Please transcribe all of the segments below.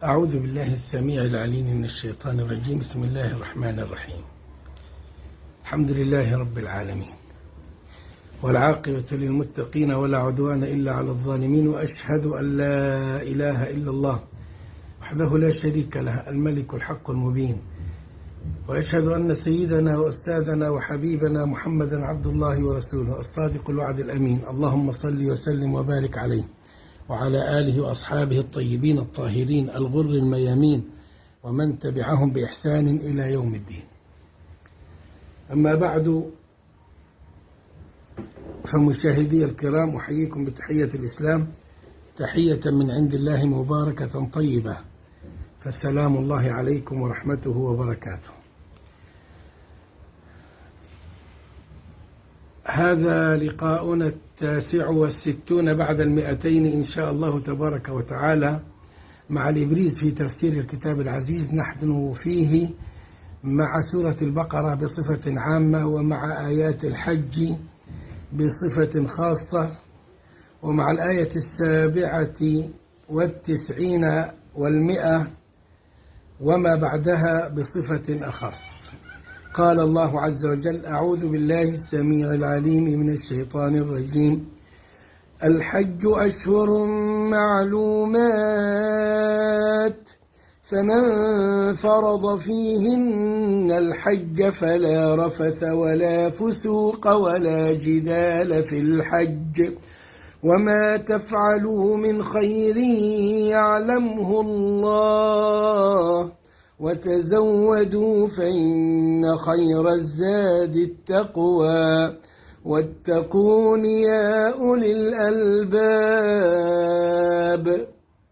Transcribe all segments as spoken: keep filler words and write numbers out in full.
أعوذ بالله السميع العليم من الشيطان الرجيم. بسم الله الرحمن الرحيم. الحمد لله رب العالمين، والعاقبة للمتقين ولا عدوان إلا على الظالمين، وأشهد أن لا إله إلا الله وحده لا شريك له الملك الحق المبين، وأشهد أن سيدنا وأستاذنا وحبيبنا محمدا عبد الله ورسوله الصادق الوعد الأمين. اللهم صل وسلم وبارك عليه وعلى آله وأصحابه الطيبين الطاهرين الغر الميامين، ومن تبعهم بإحسان إلى يوم الدين. أما بعد، فمشاهدي الكرام، أحييكم بتحية الإسلام، تحية من عند الله مباركة طيبة، فالسلام الله عليكم ورحمته وبركاته. هذا لقاؤنا التاسع والستون بعد المئتين إن شاء الله تبارك وتعالى مع الإبريز في تفسير الكتاب العزيز. نحن فيه مع سورة البقرة بصفة عامة، ومع آيات الحج بصفة خاصة، ومع الآية السابعة والتسعين والمئة وما بعدها بصفة أخص. قال الله عز وجل: أعوذ بالله السميع العليم من الشيطان الرجيم. الحج أشهر معلومات، فمن فرض فيهن الحج فلا رفث ولا فسوق ولا جدال في الحج، وما تفعلوا من خير يعلمه الله، وتزودوا فإن خير الزاد التقوى، واتقون يا أولي الألباب.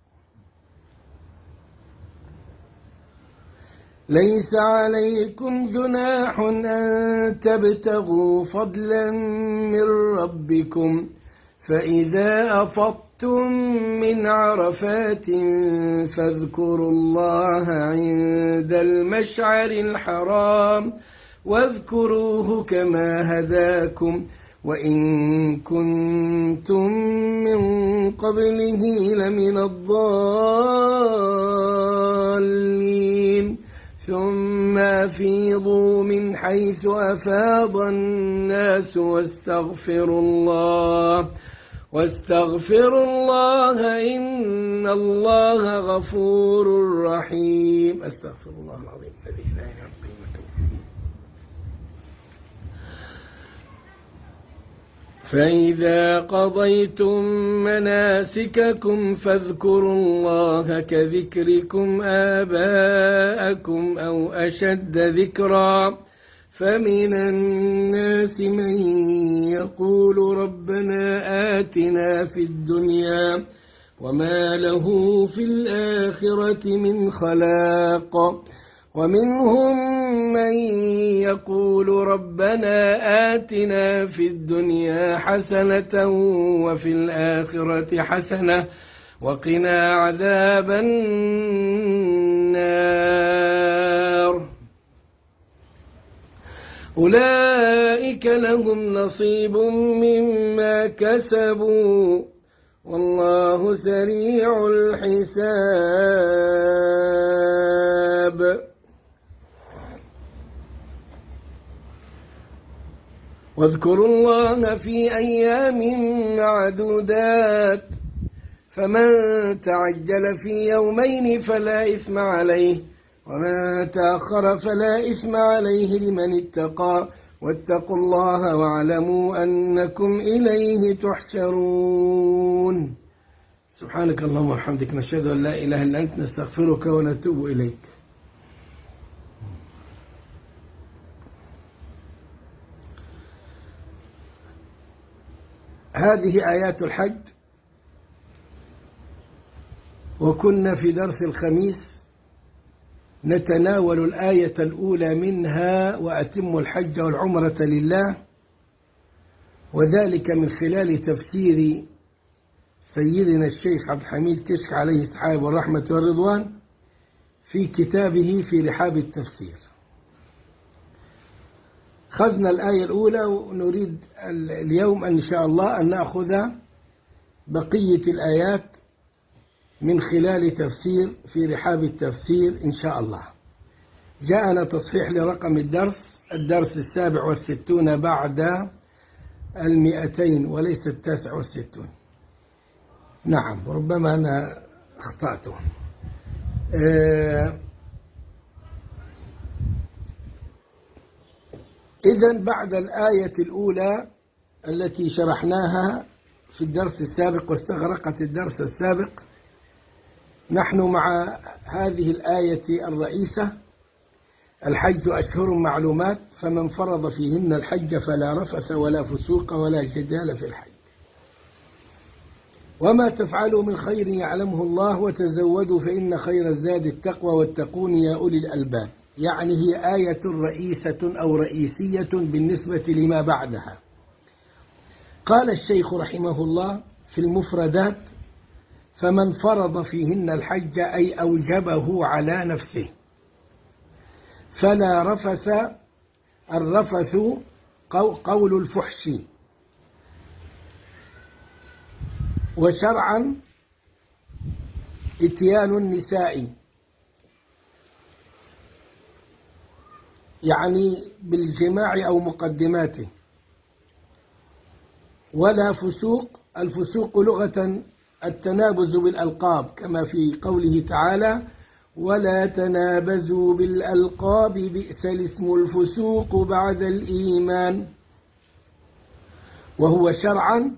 ليس عليكم جناح أن تبتغوا فضلا من ربكم، فإذا أفضتم من عرفات فاذكروا الله عند المشعر الحرام، واذكروه كما هداكم وإن كنتم من قبله لمن الضالين. ثم أفيضوا من حيث أفاض الناس واستغفروا الله واستغفروا الله إن الله غفور رحيم. أستغفر الله العظيم الذي لا إله إلا هو. فإذا قضيتم مناسككم فاذكروا الله كذكركم آباءكم أو أشد ذكرا، فمن الناس من يقول ربنا آتنا في الدنيا وما له في الآخرة من خلاق، ومنهم من يقول ربنا آتنا في الدنيا حسنة وفي الآخرة حسنة وقنا عذاب النار. أولئك لهم نصيب مما كسبوا والله سريع الحساب. واذكروا الله في أيام معدودات، فمن تعجل في يومين فلا إثم عليه، ومن تأخر فلا إثم عليه لمن اتقى، واتقوا الله واعلموا أنكم إليه تحشرون. سبحانك اللهم وبحمدك، نشهد أن لا إله إلا أنت، نستغفرك ونتوب إليك. هذه آيات الحج، وكنا في درس الخميس نتناول الآية الأولى منها: وأتم الحج والعمرة لله، وذلك من خلال تفسير سيدنا الشيخ عبد الحميد كشك عليه السحاب والرحمة والرضوان في كتابه في رحاب التفسير. خذنا الآية الأولى، ونريد اليوم إن شاء الله أن نأخذ بقية الآيات من خلال تفسير في رحاب التفسير إن شاء الله. جاءنا تصحيح لرقم الدرس، الدرس السابع والستون بعد المئتين وليس التاسع والستون. نعم، ربما أنا أخطأته. إذن بعد الآية الأولى التي شرحناها في الدرس السابق واستغرقت الدرس السابق، نحن مع هذه الآية الرئيسة: الحج أشهر معلومات فمن فرض فيهن الحج فلا رفث ولا فسوق ولا جدال في الحج وما تفعلوا من خير يعلمه الله وتزودوا فإن خير الزاد التقوى واتقون يا أولي الألباب. يعني هي آية رئيسة أو رئيسية بالنسبة لما بعدها. قال الشيخ رحمه الله في المفردات: فمن فرض فيهن الحج أي أوجبه على نفسه فلا رفث. الرفث قول الفحش، وشرعا إتيان النساء، يعني بالجماع أو مقدماته. ولا فسوق، الفسوق لغة التنابز بالألقاب كما في قوله تعالى: ولا تنابزوا بالألقاب بئس الاسم الفسوق بعد الإيمان. وهو شرعا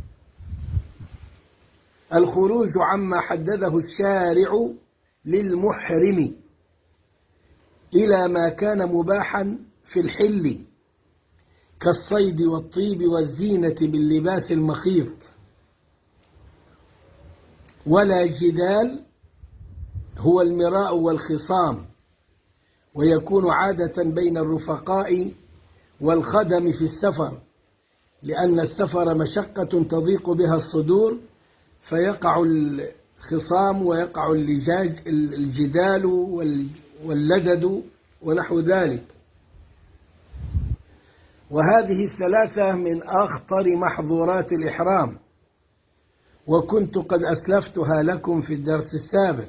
الخروج عما حدده الشارع للمحرم إلى ما كان مباحا في الحل كالصيد والطيب والزينة باللباس المخيط. ولا جدال هو المراء والخصام، ويكون عادة بين الرفقاء والخدم في السفر، لأن السفر مشقة تضيق بها الصدور، فيقع الخصام ويقع اللجاج الجدال واللدد ونحو ذلك. وهذه الثلاثة من أخطر محظورات الإحرام، وكنت قد أسلفتها لكم في الدرس السابق.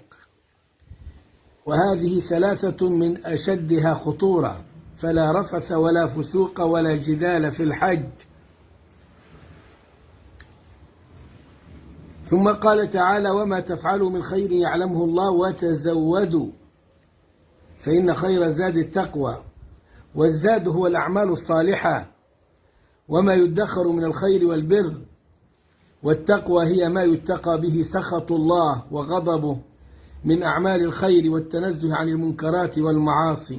وهذه ثلاثة من أشدها خطورة: فلا رفث ولا فسوق ولا جدال في الحج. ثم قال تعالى: وما تفعلوا من خير يعلمه الله وتزودوا فإن خير الزاد التقوى. والزاد هو الأعمال الصالحة وما يدخر من الخير والبر، والتقوى هي ما يتقى به سخط الله وغضبه من أعمال الخير والتنزه عن المنكرات والمعاصي.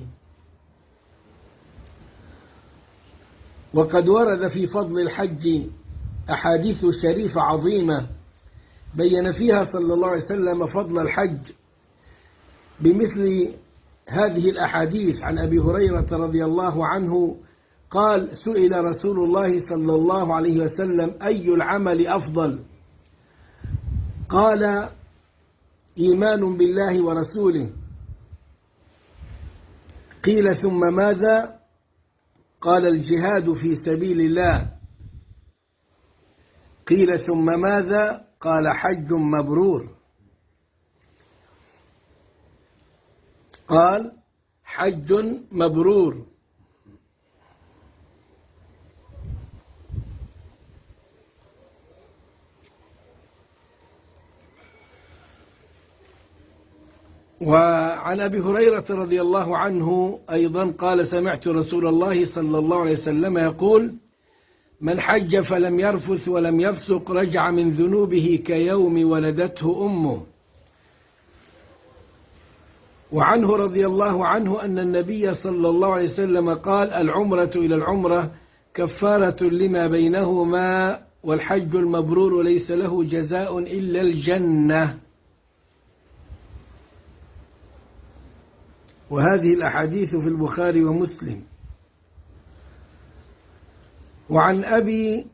وقد ورد في فضل الحج أحاديث شريفة عظيمة بين فيها صلى الله عليه وسلم فضل الحج بمثل هذه الأحاديث. عن أبي هريرة رضي الله عنه قال: سئل رسول الله صلى الله عليه وسلم: أي العمل أفضل؟ قال: إيمان بالله ورسوله. قيل: ثم ماذا؟ قال: الجهاد في سبيل الله. قيل: ثم ماذا؟ قال: حج مبرور. قال: حج مبرور. وعن أبي هريرة رضي الله عنه أيضا قال: سمعت رسول الله صلى الله عليه وسلم يقول: من حج فلم يرفث ولم يفسق رجع من ذنوبه كيوم ولدته أمه. وعنه رضي الله عنه أن النبي صلى الله عليه وسلم قال: العمرة إلى العمرة كفارة لما بينهما والحج المبرور ليس له جزاء إلا الجنة. وهذه الأحاديث في البخاري ومسلم. وعن أبي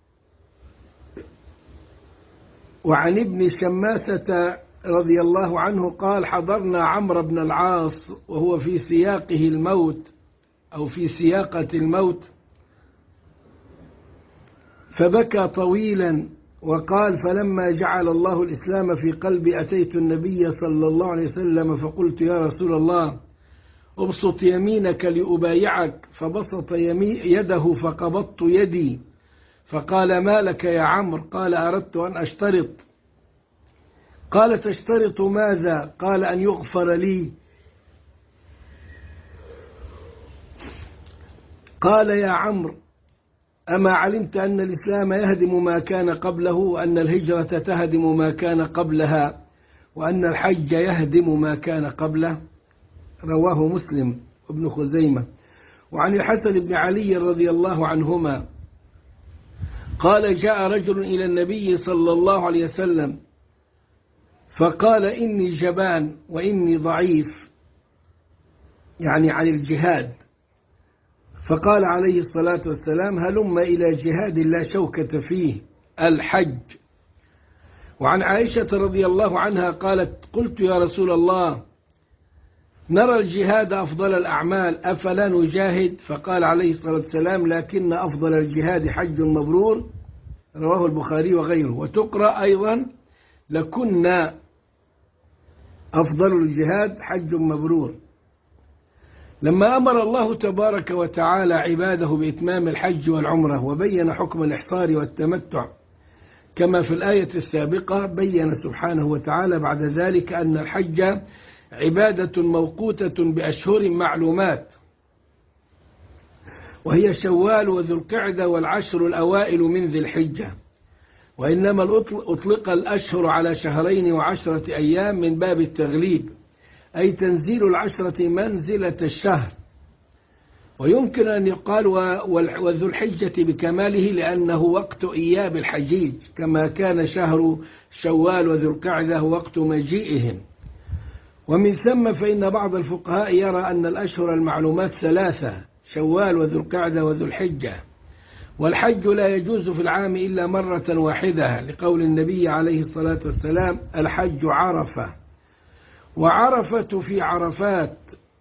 وعن ابن شماسة رضي الله عنه قال: حضرنا عمرو بن العاص وهو في سياقه الموت أو في سياقة الموت، فبكى طويلا وقال: فلما جعل الله الإسلام في قلبي أتيت النبي صلى الله عليه وسلم فقلت: يا رسول الله، ابسط يمينك لأبايعك. فبسط يده فقبضت يدي، فقال: ما لك يا عمرو؟ قال: أردت أن أشترط. قال: تشترط ماذا؟ قال: أن يغفر لي. قال: يا عمرو، أما علمت أن الإسلام يهدم ما كان قبله، وأن الهجرة تهدم ما كان قبلها، وأن الحج يهدم ما كان قبله؟ رواه مسلم وابن خزيمة. وعن الحسن بن علي رضي الله عنهما قال: جاء رجل إلى النبي صلى الله عليه وسلم فقال: إني جبان وإني ضعيف، يعني عن الجهاد. فقال عليه الصلاة والسلام: هلم إلى جهاد لا شوكة فيه، الحج. وعن عائشة رضي الله عنها قالت: قلت: يا رسول الله، نرى الجهاد أفضل الأعمال، أفلا نجاهد؟ فقال عليه الصلاة والسلام: لكن أفضل الجهاد حج مبرور. رواه البخاري وغيره. وتقرأ أيضا: لكنا أفضل الجهاد حج مبرور. لما أمر الله تبارك وتعالى عباده بإتمام الحج والعمرة وبين حكم الإحصار والتمتع كما في الآية السابقة، بين سبحانه وتعالى بعد ذلك أن الحج عبادة موقوتة بأشهر معلومات، وهي شوال وذو القعدة والعشر الأوائل من ذي الحجة. وإنما أطلق الأشهر على شهرين وعشرة أيام من باب التغليب، أي تنزيل العشرة منزلة الشهر. ويمكن أن يقال وذو الحجة بكماله، لأنه وقت إياب الحجيج، كما كان شهر شوال وذو القعدة وقت مجيئهم. ومن ثم فإن بعض الفقهاء يرى أن الأشهر المعلومات ثلاثة: شوال وذو القعدة وذو الحجة. والحج لا يجوز في العام إلا مرة واحدة، لقول النبي عليه الصلاة والسلام: الحج عرفة. وعرفة في عرفات،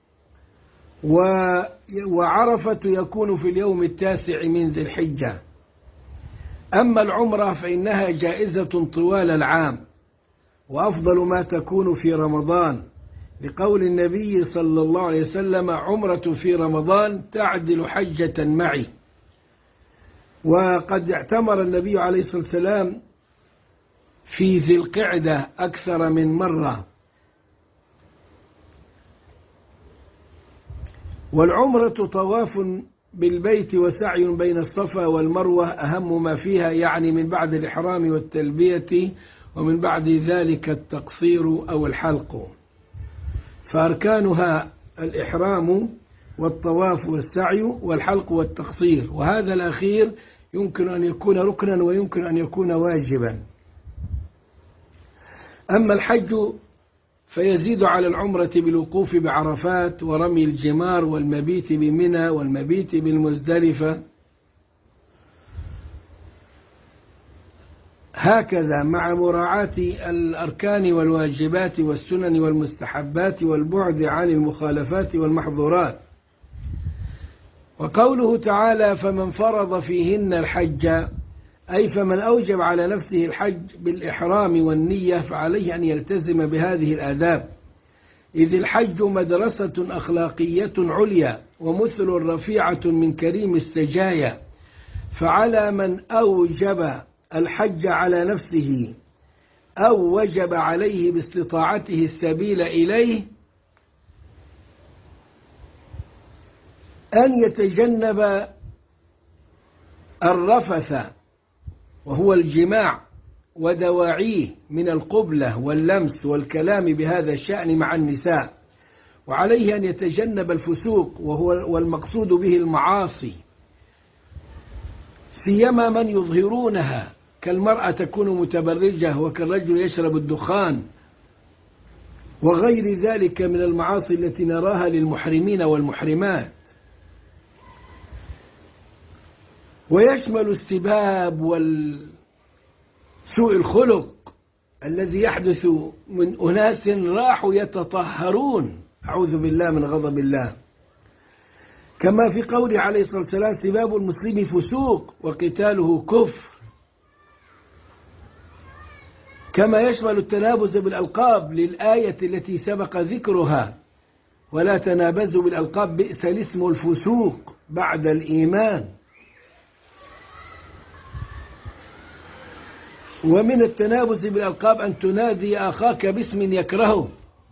وعرفة يكون في اليوم التاسع من ذي الحجة. أما العمرة فإنها جائزة طوال العام، وأفضل ما تكون في رمضان، لقول النبي صلى الله عليه وسلم: عمرة في رمضان تعدل حجة معي. وقد اعتمر النبي عليه الصلاة والسلام في ذي القعدة أكثر من مرة. والعمرة طواف بالبيت وسعي بين الصفا والمروة أهم ما فيها، يعني من بعد الإحرام والتلبية، ومن بعد ذلك التقصير أو الحلق. فأركانها الإحرام والطواف والسعي والحلق والتقصير، وهذا الأخير يمكن أن يكون ركنا ويمكن أن يكون واجبا. أما الحج فيزيد على العمرة بالوقوف بعرفات ورمي الجمار والمبيت بمنى والمبيت بالمزدلفة، هكذا مع مراعاة الأركان والواجبات والسنن والمستحبات والبعد عن المخالفات والمحظورات. وقوله تعالى: فمن فرض فيهن الحج، أي فمن أوجب على نفسه الحج بالإحرام والنية فعليه أن يلتزم بهذه الآداب، إذ الحج مدرسة أخلاقية عليا ومثل رفيعة من كريم السجايا. فعلى من أوجب الحج على نفسه أو وجب عليه باستطاعته السبيل إليه أن يتجنب الرفث، وهو الجماع ودواعيه من القبلة واللمس والكلام بهذا الشأن مع النساء. وعليه أن يتجنب الفسوق، وهو والمقصود به المعاصي، سيما من يظهرونها، كالمرأة تكون متبرجة، وكالرجل يشرب الدخان، وغير ذلك من المعاصي التي نراها للمحرمين والمحرمات. ويشمل السباب والسوء الخلق الذي يحدث من أناس راحوا يتطهرون، أعوذ بالله من غضب الله، كما في قوله عليه الصلاة والسلام: سباب المسلم فسوق وقتاله كفر. كما يشمل التنابز بالألقاب للآية التي سبق ذكرها: ولا تنابزوا بالألقاب بئس الاسم الفسوق بعد الإيمان. ومن التنابز بالألقاب أن تنادي أخاك باسم يكرهه،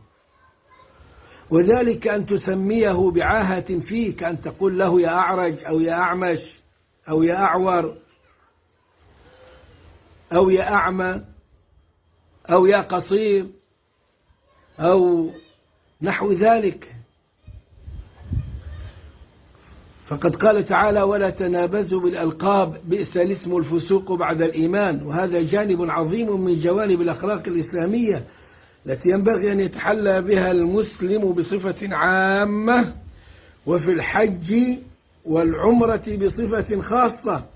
وذلك أن تسميه بعاهة فيك، أن تقول له يا أعرج أو يا أعمش أو يا أعور أو يا أعمى أو يا قصير أو نحو ذلك. فقد قال تعالى: ولا تنابزوا بالألقاب بئس الاسم الفسوق بعد الإيمان. وهذا جانب عظيم من جوانب الأخلاق الإسلامية التي ينبغي أن يتحلى بها المسلم بصفة عامة، وفي الحج والعمرة بصفة خاصة.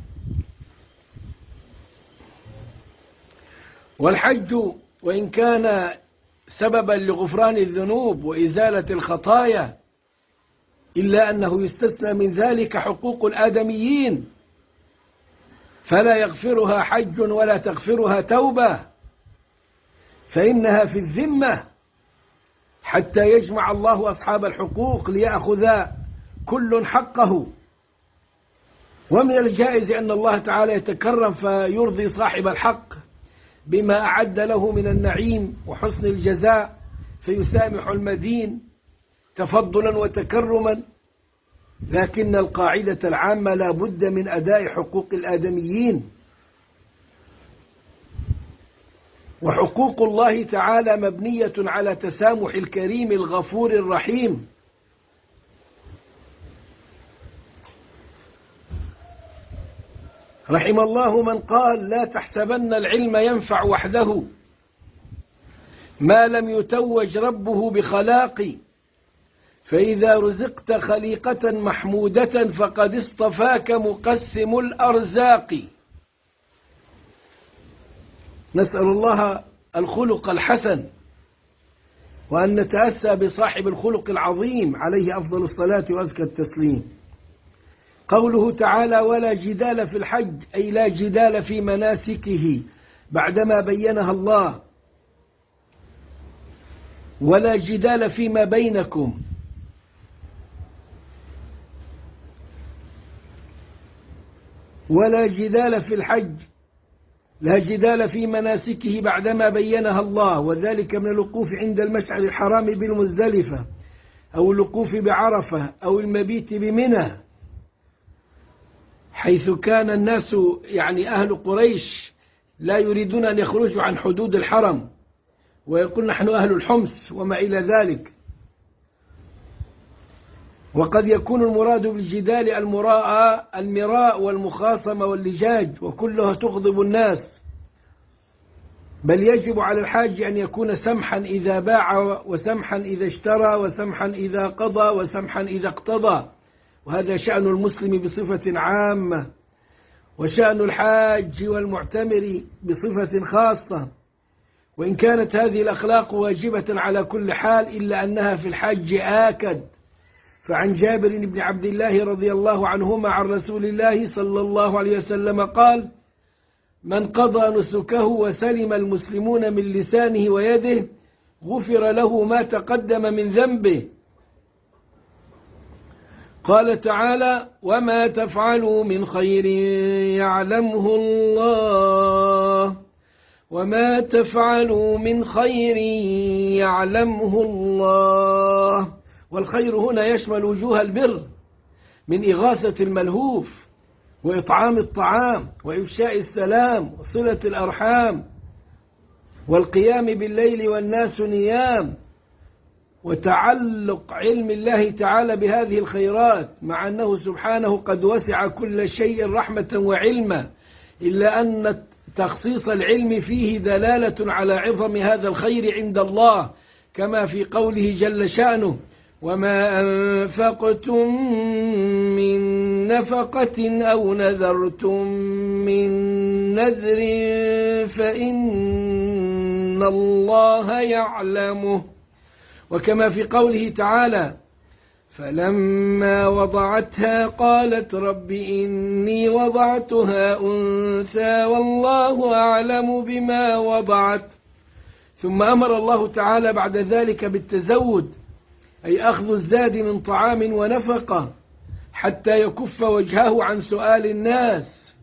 والحج وإن كان سببا لغفران الذنوب وإزالة الخطايا، إلا أنه يستثنى من ذلك حقوق الآدميين، فلا يغفرها حج ولا تغفرها توبة، فإنها في الذمة حتى يجمع الله أصحاب الحقوق ليأخذ كل حقه. ومن الجائز أن الله تعالى يتكرم فيرضي صاحب الحق بما أعد له من النعيم وحسن الجزاء، فيسامح المدين تفضلا وتكرما. لكن القاعدة العامة لا بد من أداء حقوق الآدميين. وحقوق الله تعالى مبنية على تسامح الكريم الغفور الرحيم. رحم الله من قال: لا تحسبن العلم ينفع وحده ما لم يتوج ربه بخلاق، فإذا رزقت خليقة محمودة فقد اصطفاك مقسم الأرزاق. نسأل الله الخلق الحسن، وأن نتأسى بصاحب الخلق العظيم عليه أفضل الصلاة وأزكى التسليم. قوله تعالى: ولا جدال في الحج، أي لا جدال في مناسكه بعدما بينها الله. ولا جدال فيما بينكم، ولا جدال في الحج، لا جدال في مناسكه بعدما بينها الله، وذلك من الوقوف عند المشعر الحرام بالمزدلفة، أو الوقوف بعرفة، أو المبيت بمنى، حيث كان الناس يعني أهل قريش لا يريدون أن يخرجوا عن حدود الحرم، ويقول نحن أهل الحمص وما إلى ذلك. وقد يكون المراد بالجدال المراء المراء والمخاصمة واللجاج، وكلها تغضب الناس. بل يجب على الحاج أن يكون سمحا إذا باع، وسمحا إذا اشترى، وسمحا إذا قضى، وسمحا إذا اقتضى. وهذا شأن المسلم بصفة عامة، وشأن الحاج والمعتمر بصفة خاصة. وإن كانت هذه الأخلاق واجبة على كل حال، إلا أنها في الحج آكد. فعن جابر بن عبد الله رضي الله عنهما عن رسول الله صلى الله عليه وسلم قال: من قضى نسكه وسلم المسلمون من لسانه ويده غفر له ما تقدم من ذنبه. قال تعالى: وما تفعلوا من خير يعلمه الله وما تفعلوا من خير يعلمه الله. والخير هنا يشمل وجوه البر من إغاثة الملهوف، وإطعام الطعام، وإفشاء السلام، وصلة الأرحام، والقيام بالليل والناس نيام، وتعلق علم الله تعالى بهذه الخيرات، مع أنه سبحانه قد وسع كل شيء رحمة وعلما، إلا أن تخصيص العلم فيه دلالة على عظم هذا الخير عند الله، كما في قوله جل شأنه: وما أنفقتم من نفقة أو نذرتم من نذر فإن الله يعلمه. وكما في قوله تعالى: فلما وضعتها قالت رب إني وضعتها أنثى والله أعلم بما وضعت. ثم أمر الله تعالى بعد ذلك بالتزود، أي أخذ الزاد من طعام ونفقة حتى يكف وجهه عن سؤال الناس،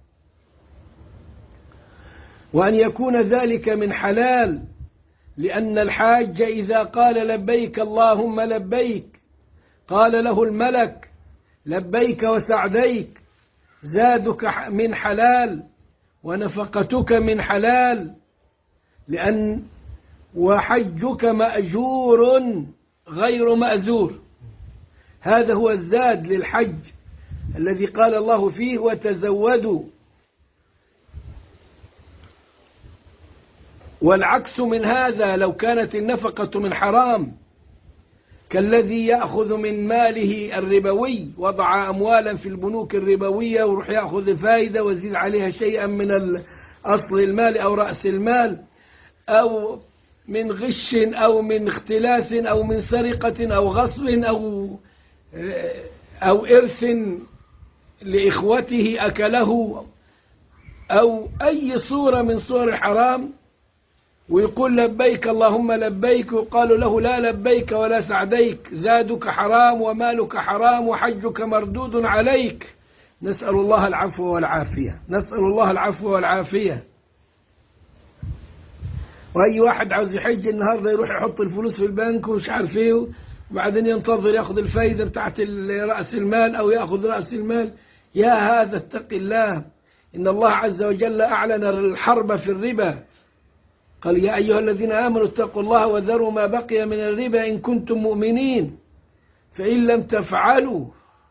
وأن يكون ذلك من حلال، لأن الحاج إذا قال لبيك اللهم لبيك قال له الملك لبيك وسعديك، زادك من حلال ونفقتك من حلال، لأن وحجك مأجور غير مأزور. هذا هو الزاد للحج الذي قال الله فيه وتزودوا. والعكس من هذا لو كانت النفقة من حرام كالذي يأخذ من ماله الربوي، وضع أموالا في البنوك الربوية ويروح يأخذ الفائدة ويزيد عليها شيئا من أصل المال أو رأس المال، أو من غش أو من اختلاس أو من سرقة أو غصب أو أو إرث لإخوته أكله أو أي صورة من صور الحرام، ويقول لبيك اللهم لبيك، وقالوا له لا لبيك ولا سعديك، زادك حرام ومالك حرام وحجك مردود عليك. نسأل الله العفو والعافية، نسأل الله العفو والعافية. وأي واحد عاوز يحج النهاردة يروح يحط الفلوس في البنك ومش عارف ايه، وبعدين ينتظر ياخذ الفايدة بتاعت رأس المال أو ياخذ رأس المال. يا هذا اتق الله، إن الله عز وجل أعلن الحرب في الربا، قال يا أيها الذين آمنوا اتقوا الله وذروا ما بقي من الربا إن كنتم مؤمنين، فإن لم تفعلوا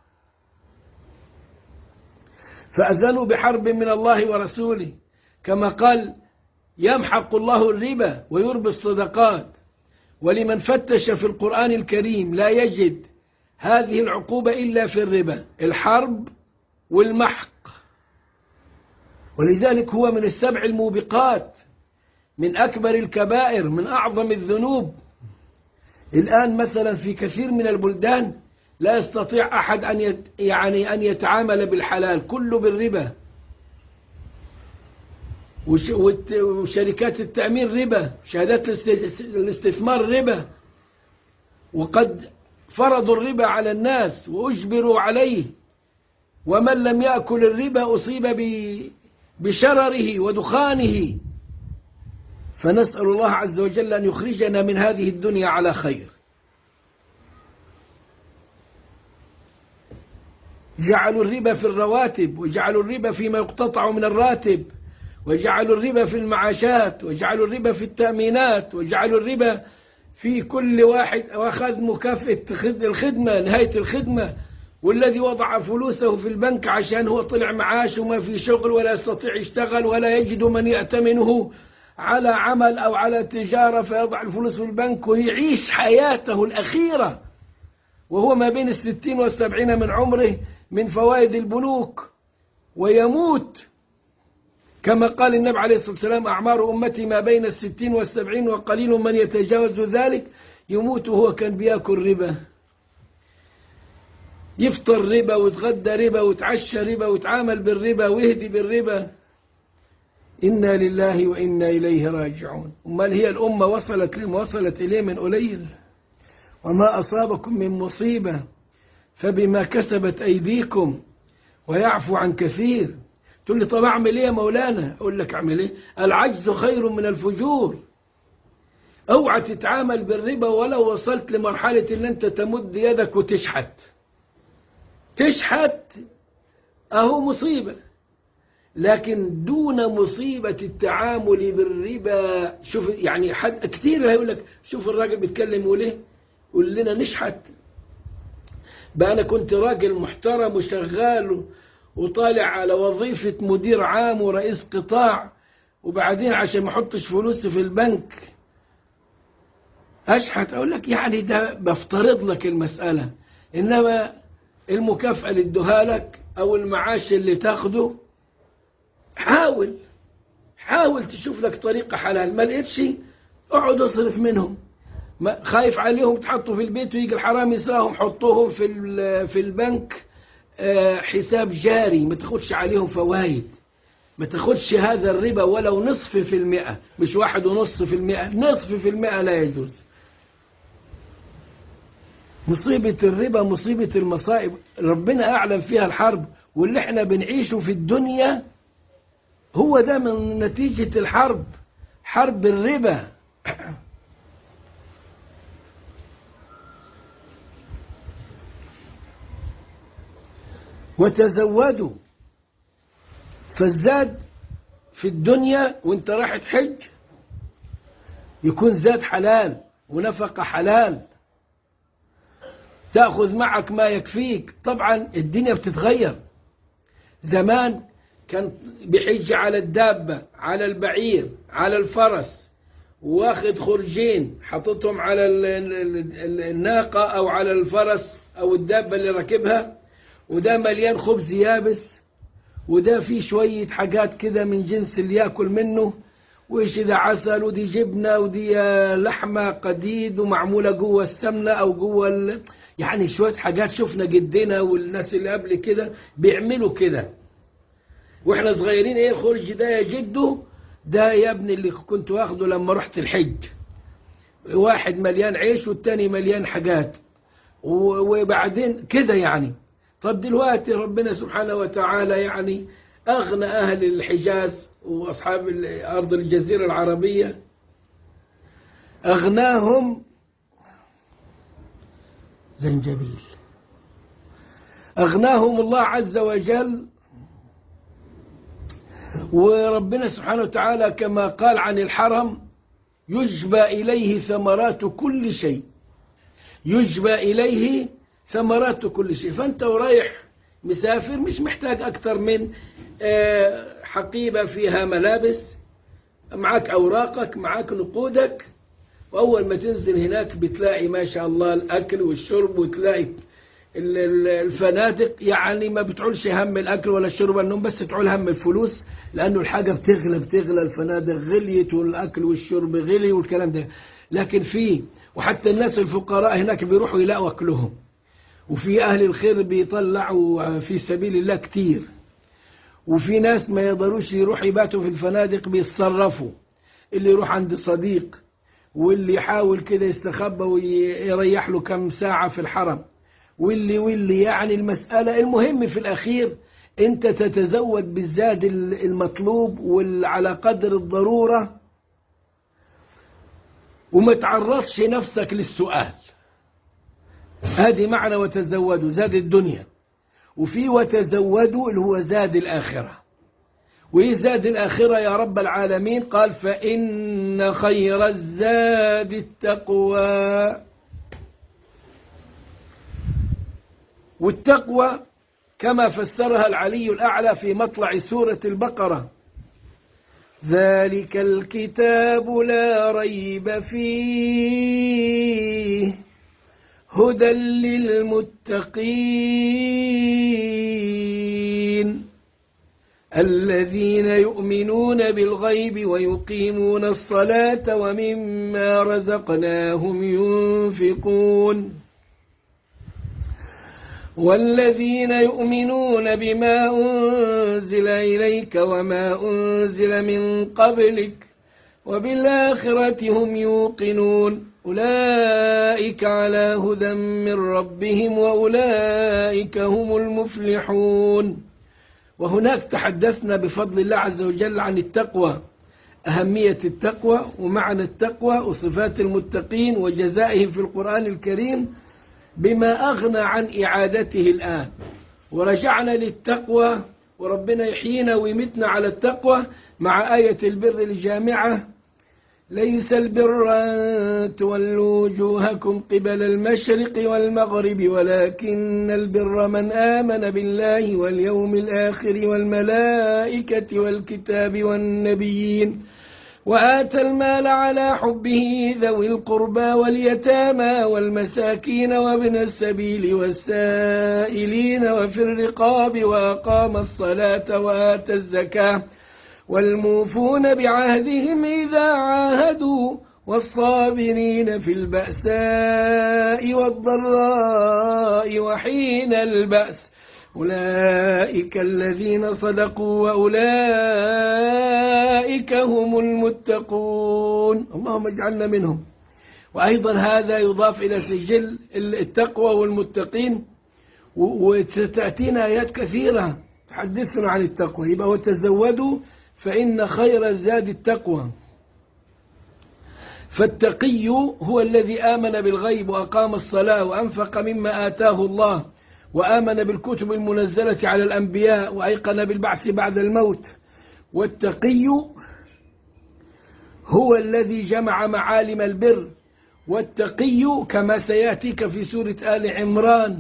فأذنوا بحرب من الله ورسوله، كما قال يمحق الله الربا ويربي الصدقات. ولمن فتش في القرآن الكريم لا يجد هذه العقوبة إلا في الربا، الحرب والمحق. ولذلك هو من السبع الموبقات، من أكبر الكبائر، من أعظم الذنوب. الآن مثلا في كثير من البلدان لا يستطيع أحد أن يعني أن يتعامل بالحلال، كله بالربا، وشركات التأمين ربا، شهادات الاستثمار ربا، وقد فرضوا الربا على الناس وأجبروا عليه، ومن لم يأكل الربا أصيب بشرره ودخانه. فنسأل الله عز وجل أن يخرجنا من هذه الدنيا على خير. جعلوا الربا في الرواتب، وجعلوا الربا فيما يقتطع من الراتب، وجعلوا الربا في المعاشات، وجعلوا الربا في التأمينات، وجعلوا الربا في كل واحد وأخذ مكافأة الخدمة نهاية الخدمة. والذي وضع فلوسه في البنك عشان هو طلع معاش وما في شغل ولا يستطيع يشتغل ولا يجد من يأتمنه على عمل أو على تجارة، فيضع الفلوس في البنك ويعيش حياته الأخيرة وهو ما بين الستين والسبعين من عمره من فوائد البنوك، ويموت كما قال النبي عليه الصلاة والسلام أعمار أمتي ما بين الستين والسبعين وقليل من يتجاوز ذلك، يموت وهو كان بيأكل ربا، يفطر ربا ويتغدى ربا ويتعشى ربا ويتعامل بالربا ويهدي بالربا. إنا لله وإنا إليه راجعون. أمال هي الأمة وصلت لما وصلت إليه من قليل؟ وما أصابكم من مصيبة فبما كسبت أيديكم ويعفو عن كثير. تقول لي طب أعمل إيه يا مولانا؟ أقول لك أعمل إيه؟ العجز خير من الفجور. أوعى تتعامل بالربا ولو وصلت لمرحلة أن أنت تمد يدك وتشحت تشحت أهو مصيبة، لكن دون مصيبة التعامل بالربا. شوف يعني حد كثير هيقول لك شوف الراجل بيتكلم وليه يقول لنا نشحت بقى. أنا كنت راجل محترم وشغال وطالع على وظيفة مدير عام ورئيس قطاع، وبعدين عشان ما احطش فلوسي في البنك أشحت. أقول لك يعني ده بفترض لك المسألة، إنما المكافأة اللي ادوها لك أو المعاش اللي تاخده حاول حاول تشوف لك طريقة حلال. ما لقيتش اقعد اصرف منهم، خايف عليهم تحطوا في البيت ويجي الحرام يسرقهم، حطوهم في في البنك حساب جاري، ما تاخدش عليهم فوائد، ما تاخدش هذا الربا ولو نصف في المئة، مش واحد ونصف في المئة، نصف في المئة لا يجوز. مصيبة الربا مصيبة المصائب، ربنا أعلم فيها الحرب، واللي احنا بنعيشه في الدنيا هو ده من نتيجة الحرب، حرب الربا. وتزودوا، فالزاد في الدنيا وانت راح تحج يكون زاد حلال ونفقة حلال، تأخذ معك ما يكفيك. طبعا الدنيا بتتغير، زمان كان بيحج على الدابة، على البعير، على الفرس، واخد خرجين حطتهم على الناقة أو على الفرس أو الدابة اللي ركبها، وده مليان خبز يابس، وده فيه شوية حاجات كده من جنس اللي ياكل منه، وإيش ده عسل، ودي جبنة، ودي لحمة قديد ومعمولة جوه السمنة أو جوه ال... يعني شوية حاجات. شفنا جدنا والناس اللي قبل كده بيعملوا كده واحنا صغيرين. ايه الخرج ده يا جدو؟ ده يا ابني اللي كنت واخده لما رحت الحج، واحد مليان عيش والتاني مليان حاجات، وبعدين كده يعني. طب دلوقتي ربنا سبحانه وتعالى يعني أغنى أهل الحجاز وأصحاب أرض الجزيرة العربية، أغناهم زنجبيل، أغناهم الله عز وجل. وربنا سبحانه وتعالى كما قال عن الحرم: يجبى إليه ثمرات كل شيء، يجبى إليه ثمرات كل شيء. فأنت ورايح مسافر مش محتاج أكتر من حقيبة فيها ملابس، معك أوراقك، معك نقودك، وأول ما تنزل هناك بتلاقي ما شاء الله الأكل والشرب، وتلاقي الفنادق يعني ما بتعولش هم الأكل ولا الشرب والنوم، بس تعول هم الفلوس، لأنه الحاجة بتغلى بتغلى، الفنادق غليت والأكل والشرب غلي والكلام ده. لكن فيه، وحتى الناس الفقراء هناك بيروحوا يلاقوا أكلهم، وفي أهل الخير بيطلعوا في سبيل الله كتير، وفي ناس ما يقدروش يروح يباتوا في الفنادق بيتصرفوا، اللي يروح عند صديق، واللي يحاول كده يستخبى ويريح له كم ساعة في الحرم، واللي واللي يعني المسألة المهم في الأخير أنت تتزود بالزاد المطلوب وعلى قدر الضرورة، وما تعرضش نفسك للسؤال. هذه معنى وتزودوا، زاد الدنيا. وفي وتزودوا اللي هو زاد الآخرة. وإيه زاد الآخرة يا رب العالمين؟ قال: فإن خير الزاد التقوى. والتقوى كما فسرها العلي الأعلى في مطلع سورة البقرة: ذلك الكتاب لا ريب فيه هدى للمتقين الذين يؤمنون بالغيب ويقيمون الصلاة ومما رزقناهم ينفقون والذين يؤمنون بما أنزل إليك وما أنزل من قبلك وبالآخرة هم يوقنون أولئك على هدى من ربهم وأولئك هم المفلحون. وهناك تحدثنا بفضل الله عز وجل عن التقوى، أهمية التقوى ومعنى التقوى وصفات المتقين وجزائهم في القرآن الكريم بما أغنى عن إعادته الآن. ورجعنا للتقوى، وربنا يحيينا ويمتنا على التقوى مع آية البر الجامعة: ليس البر أن تولوا وجوهكم قبل المشرق والمغرب ولكن البر من آمن بالله واليوم الآخر والملائكة والكتاب والنبيين وآتى المال على حبه ذوي القربى واليتامى والمساكين وابن السبيل والسائلين وفي الرقاب وأقام الصلاة وآتى الزكاة والموفون بعهدهم إذا عاهدوا والصابرين في البأساء والضراء وحين البأس أولئك الذين صدقوا وأولئك هم المتقون. اللهم اجعلنا منهم. وأيضا هذا يضاف إلى سجل التقوى والمتقين، وستأتينا آيات كثيرة تحدثنا عن التقوى. يبقى وتزودوا فإن خير الزاد التقوى. فالتقي هو الذي آمن بالغيب وأقام الصلاة وأنفق مما آتاه الله وآمن بالكتب المنزلة على الأنبياء وأيقن بالبعث بعد الموت. والتقي هو الذي جمع معالم البر. والتقي كما سيأتيك في سورة آل عمران: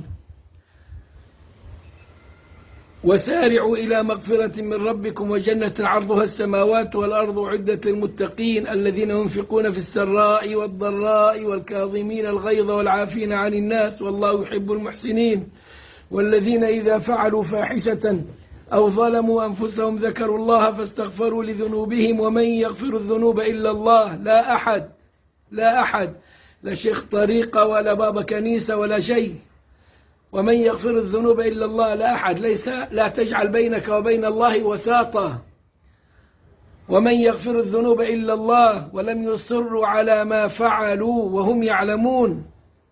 وسارعوا إلى مغفرة من ربكم وجنة عرضها السماوات والأرض أعدت للمتقين الذين ينفقون في السراء والضراء والكاظمين الغيظ والعافين عن الناس والله يحب المحسنين. والذين إذا فعلوا فاحشة أو ظلموا أنفسهم ذكروا الله فاستغفروا لذنوبهم ومن يغفر الذنوب إلا الله. لا أحد لا أحد لا شيخ طريقة ولا بابا كنيسة ولا شيء. ومن يغفر الذنوب إلا الله، لا أحد، ليس لا تجعل بينك وبين الله وساطة. ومن يغفر الذنوب إلا الله ولم يصروا على ما فعلوا وهم يعلمون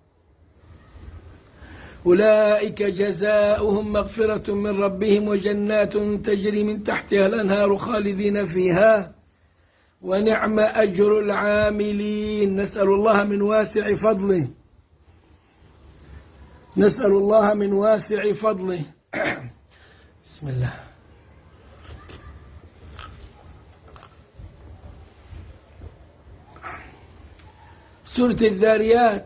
أولئك جزاؤهم مغفرة من ربهم وجنات تجري من تحتها الأنهار خالدين فيها ونعم أجر العاملين. نسأل الله من واسع فضله نسأل الله من واسع فضله. بسم الله. سورة الذاريات: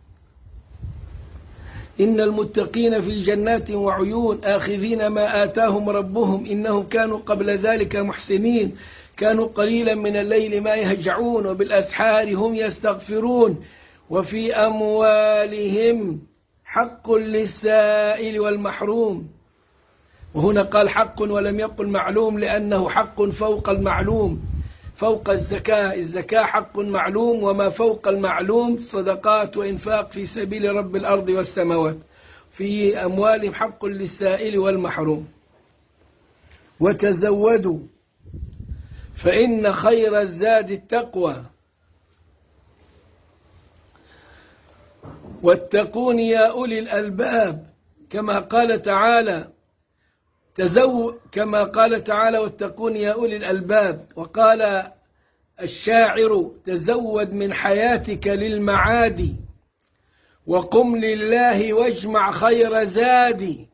إن المتقين في جنات وعيون آخذين ما آتاهم ربهم إنهم كانوا قبل ذلك محسنين كانوا قليلا من الليل ما يهجعون وبالأسحار هم يستغفرون وفي أموالهم حق للسائل والمحروم. وهنا قال حق ولم يقل معلوم لأنه حق فوق المعلوم، فوق الزكاة. الزكاة حق معلوم، وما فوق المعلوم صدقات وإنفاق في سبيل رب الأرض والسماوات. في أموالهم حق للسائل والمحروم. وتزودوا فإن خير الزاد التقوى واتقون يا أولي الألباب كما قال تعالى تزو كما قال تعالى واتقون يا أولي الألباب. وقال الشاعر: تزود من حياتك للمعاد وقم لله واجمع خير زادي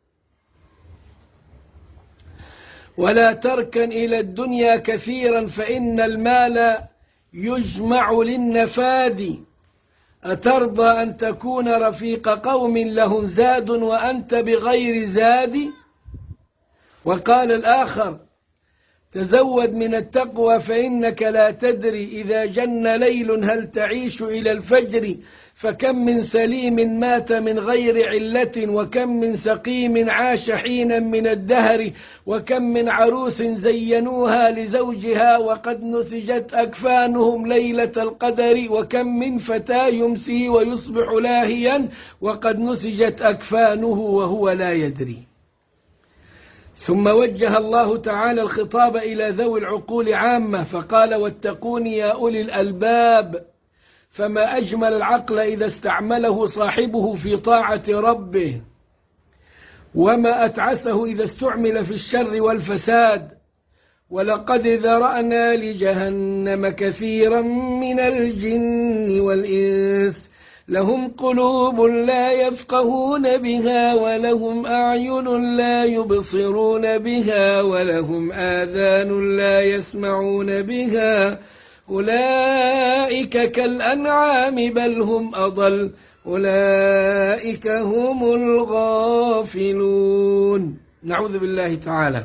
ولا تركن إلى الدنيا كثيرا فإن المال يجمع للنفاد. أترضى أن تكون رفيق قوم لهم زاد وأنت بغير زاد؟ وقال الآخر: تزود من التقوى فإنك لا تدري إذا جن ليل هل تعيش إلى الفجر فكم من سليم مات من غير علة وكم من سقيم عاش حينا من الدهر وكم من عروس زينوها لزوجها وقد نسجت أكفانهم ليلة القدر وكم من فتى يمسي ويصبح لاهيا وقد نسجت أكفانه وهو لا يدري. ثم وجه الله تعالى الخطاب إلى ذوي العقول عامة فقال: واتقون يا أولي الألباب. فما أجمل العقل إذا استعمله صاحبه في طاعة ربه، وما أتعسه إذا استعمل في الشر والفساد. ولقد ذرأنا لجهنم كثيرا من الجن والإنس لهم قلوب لا يفقهون بها ولهم أعين لا يبصرون بها ولهم آذان لا يسمعون بها أولئك كالأنعام بل هم أضل أولئك هم الغافلون. نعوذ بالله تعالى.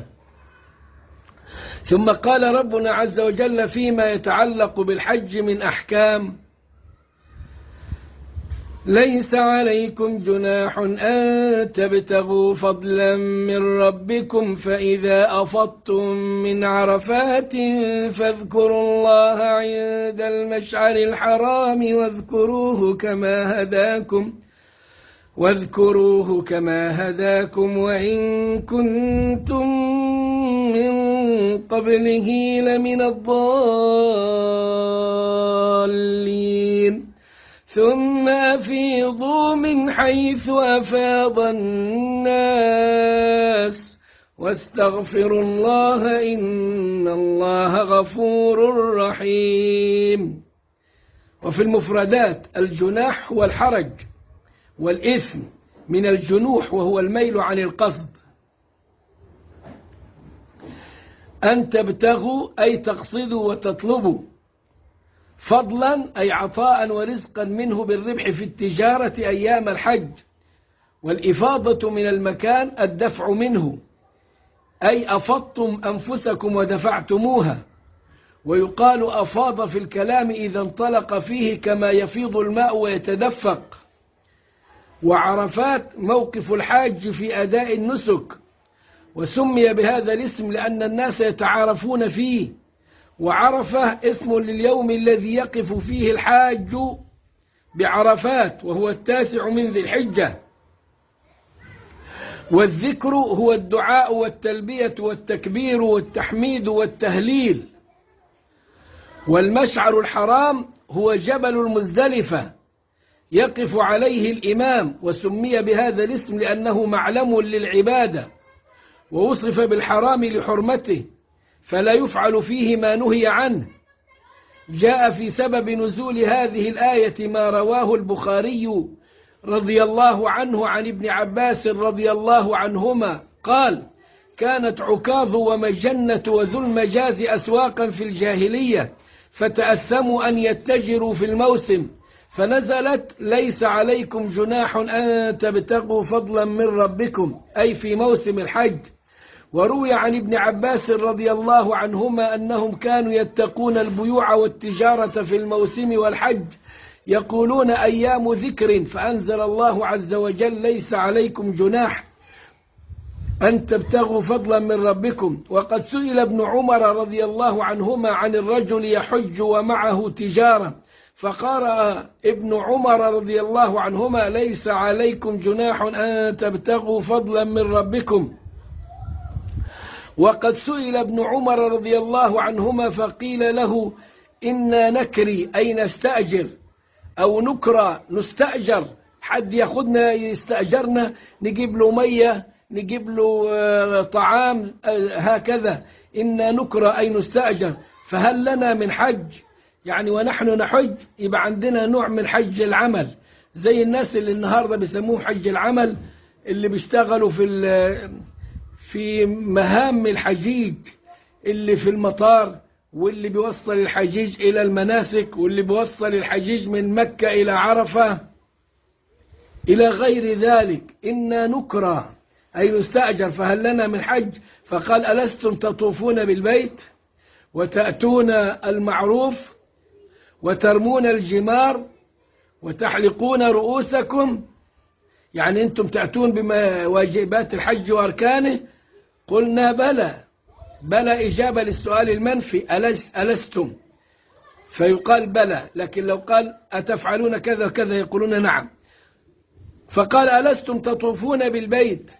ثم قال ربنا عز وجل فيما يتعلق بالحج من أحكام: ليس عليكم جناح أن تبتغوا فضلا من ربكم فإذا أفضتم من عرفات فاذكروا الله عند المشعر الحرام واذكروه كما هداكم واذكروه كما هداكم وإن كنتم من قبله لمن الضالين ثم أفيضوا من حيث أفاض الناس واستغفروا الله إن الله غفور رحيم. وفي المفردات الجناح هو الحرج والإثم من الجنوح وهو الميل عن القصد. أن تبتغوا أي تقصدوا وتطلبوا، فضلا أي عطاء ورزقا منه بالربح في التجارة أيام الحج، والإفاضة من المكان الدفع منه أي أفضتم أنفسكم ودفعتموها. ويقال أفاض في الكلام إذا انطلق فيه كما يفيض الماء ويتدفق. وعرفات موقف الحاج في أداء النسك، وسمي بهذا الاسم لأن الناس يتعارفون فيه. وعرفة اسم لليوم الذي يقف فيه الحاج بعرفات وهو التاسع من ذي الحجة. والذكر هو الدعاء والتلبية والتكبير والتحميد والتهليل. والمشعر الحرام هو جبل المزدلفة يقف عليه الإمام، وسمي بهذا الاسم لأنه معلم للعبادة، ووصف بالحرام لحرمته فلا يفعل فيه ما نهي عنه. جاء في سبب نزول هذه الآية ما رواه البخاري رضي الله عنه عن ابن عباس رضي الله عنهما قال: كانت عكاظ ومجنة وذو المجاز أسواقا في الجاهلية، فتأثموا أن يتجروا في الموسم، فنزلت: ليس عليكم جناح أن تبتغوا فضلا من ربكم، أي في موسم الحج. وروي عن ابن عباس رضي الله عنهما أنهم كانوا يتقون البيوع والتجارة في الموسم والحج، يقولون أيام ذكر، فأنزل الله عز وجل: ليس عليكم جناح أن تبتغوا فضلا من ربكم. وقد سئل ابن عمر رضي الله عنهما عن الرجل يحج ومعه تجارة، فقرأ ابن عمر رضي الله عنهما: ليس عليكم جناح أن تبتغوا فضلا من ربكم. وقد سئل ابن عمر رضي الله عنهما فقيل له: إنا نكري أي نستأجر، أو نكرى نستأجر، حد ياخدنا يستأجرنا، نجيب له مية، نجيب له طعام، هكذا. إنا نكرى أي نستأجر، فهل لنا من حج؟ يعني ونحن نحج يبقى عندنا نوع من حج العمل، زي الناس اللي النهاردة بيسموه حج العمل، اللي بيشتغلوا في في مهام الحجيج، اللي في المطار، واللي بيوصل الحجيج إلى المناسك، واللي بيوصل الحجيج من مكة إلى عرفة إلى غير ذلك. إنا نكرى أي نستأجر، فهل لنا من حج؟ فقال: ألستم تطوفون بالبيت وتأتون المعروف وترمون الجمار وتحلقون رؤوسكم؟ يعني أنتم تأتون بواجبات الحج وأركانه؟ قلنا: بلى. بلى إجابة للسؤال المنفي: ألستم؟ فيقال بلى. لكن لو قال: أتفعلون كذا كذا؟ يقولون نعم. فقال: ألستم تطوفون بالبيت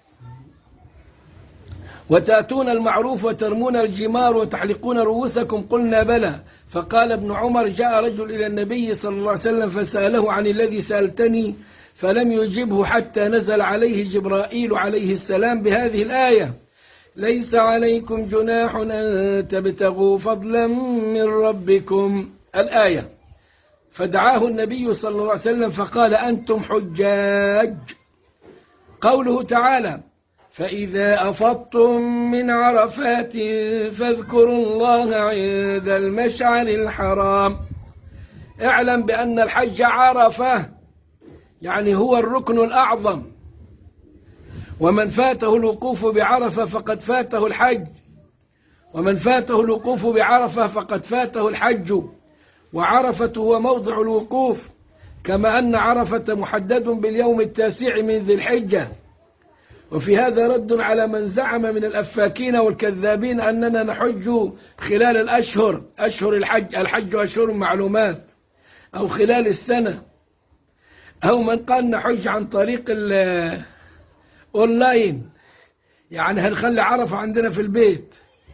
وتأتون المعروف وترمون الجمار وتحلقون رؤوسكم؟ قلنا بلى. فقال ابن عمر: جاء رجل إلى النبي صلى الله عليه وسلم فسأله عن الذي سألتني، فلم يجبه حتى نزل عليه جبرائيل عليه السلام بهذه الآية: ليس عليكم جناح أن تبتغوا فضلا من ربكم، الآية. فدعاه النبي صلى الله عليه وسلم فقال: أنتم حجاج. قوله تعالى: فإذا أفضتم من عرفات فاذكروا الله عند المشعر الحرام. اعلم بأن الحج عرفة، يعني هو الركن الأعظم، ومن فاته الوقوف بعرفة فقد فاته الحج، ومن فاته الوقوف بعرفة فقد فاته الحج. وعرفة هو موضع الوقوف، كما أن عرفة محدد باليوم التاسع من ذي الحجة. وفي هذا رد على من زعم من الأفاكين والكذابين أننا نحج خلال الأشهر، أشهر الحج، الحج أشهر معلومات، أو خلال السنة، أو من قال نحج عن طريق الأونلاين، يعني هنخلي عرفة عندنا في البيت،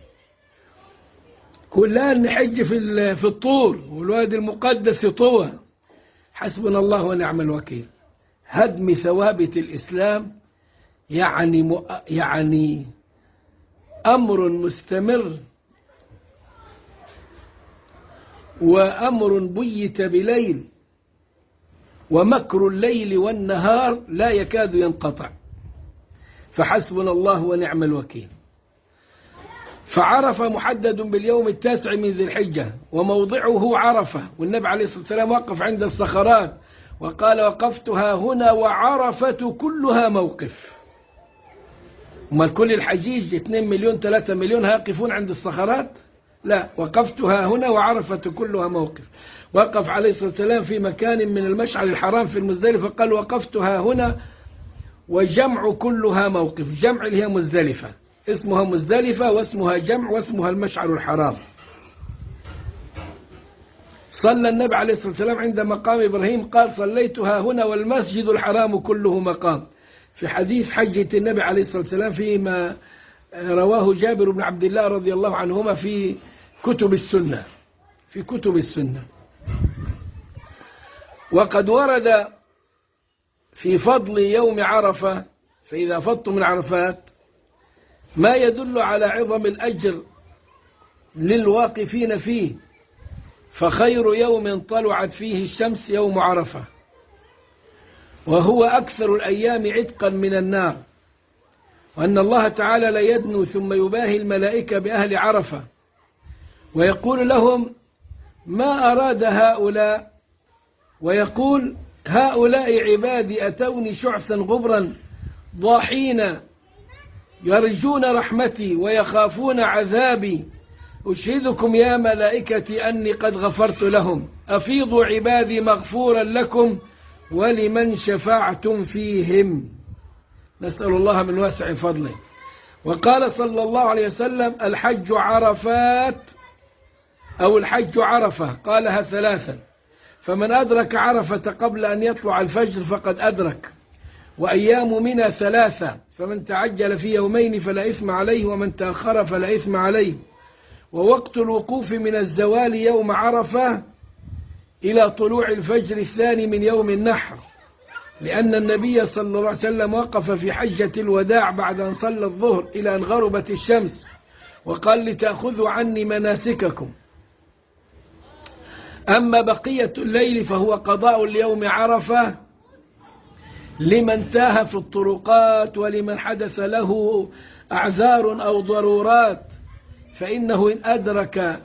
كلها نحج في في الطور والوادي المقدس طوى. حسبنا الله ونعم الوكيل. هدم ثوابت الإسلام يعني يعني أمر مستمر، وأمر بيت بليل، ومكر الليل والنهار لا يكاد ينقطع. فحسبنا الله ونعم الوكيل. فعرفة محدد باليوم التاسع من ذي الحجة، وموضعه عرفة، والنبي عليه الصلاة والسلام وقف عند الصخرات وقال وقفتها هنا وعرفة كلها موقف. امال كل الحجيج اثنين مليون ثلاثة مليون هيقفون عند الصخرات؟ لا، وقفتها هنا وعرفة كلها موقف. وقف عليه الصلاة والسلام في مكان من المشعر الحرام في المزدلفة، قال وقفتها هنا وجمع كلها موقف. جمع اللي هي مزدلفة، اسمها مزدلفة واسمها جمع واسمها المشعر الحرام. صلى النبي عليه الصلاة والسلام عند مقام إبراهيم، قال صليتها هنا والمسجد الحرام كله مقام. في حديث حجة النبي عليه الصلاة والسلام فيما رواه جابر بن عبد الله رضي الله عنهما في كتب السنة، في كتب السنة. وقد ورد في فضل يوم عرفة، فإذا فضتم من عرفات، ما يدل على عظم الأجر للواقفين فيه. فخير يوم طلعت فيه الشمس يوم عرفة، وهو أكثر الأيام عتقا من النار. وأن الله تعالى لا يدنو ثم يباهي الملائكة بأهل عرفة ويقول لهم ما أراد هؤلاء، ويقول هؤلاء عبادي أتوني شعثا غبرا ضاحين يرجون رحمتي ويخافون عذابي، أشهدكم يا ملائكتي أني قد غفرت لهم، أفيضوا عبادي مغفورا لكم ولمن شفعتم فيهم. نسأل الله من واسع فضله. وقال صلى الله عليه وسلم الحج عرفات، أو الحج عرفة، قالها ثلاثا، فمن أدرك عرفة قبل أن يطلع الفجر فقد أدرك. وأيام منى ثلاثة، فمن تعجل في يومين فلا إثم عليه ومن تأخر فلا إثم عليه. ووقت الوقوف من الزوال يوم عرفة إلى طلوع الفجر الثاني من يوم النحر، لأن النبي صلى الله عليه وسلم وقف في حجة الوداع بعد أن صلى الظهر إلى أن غربت الشمس وقال لتأخذوا عني مناسككم. أما بقية الليل فهو قضاء اليوم عرفة لمن تاه في الطرقات ولمن حدث له أعذار أو ضرورات، فإنه إن أدرك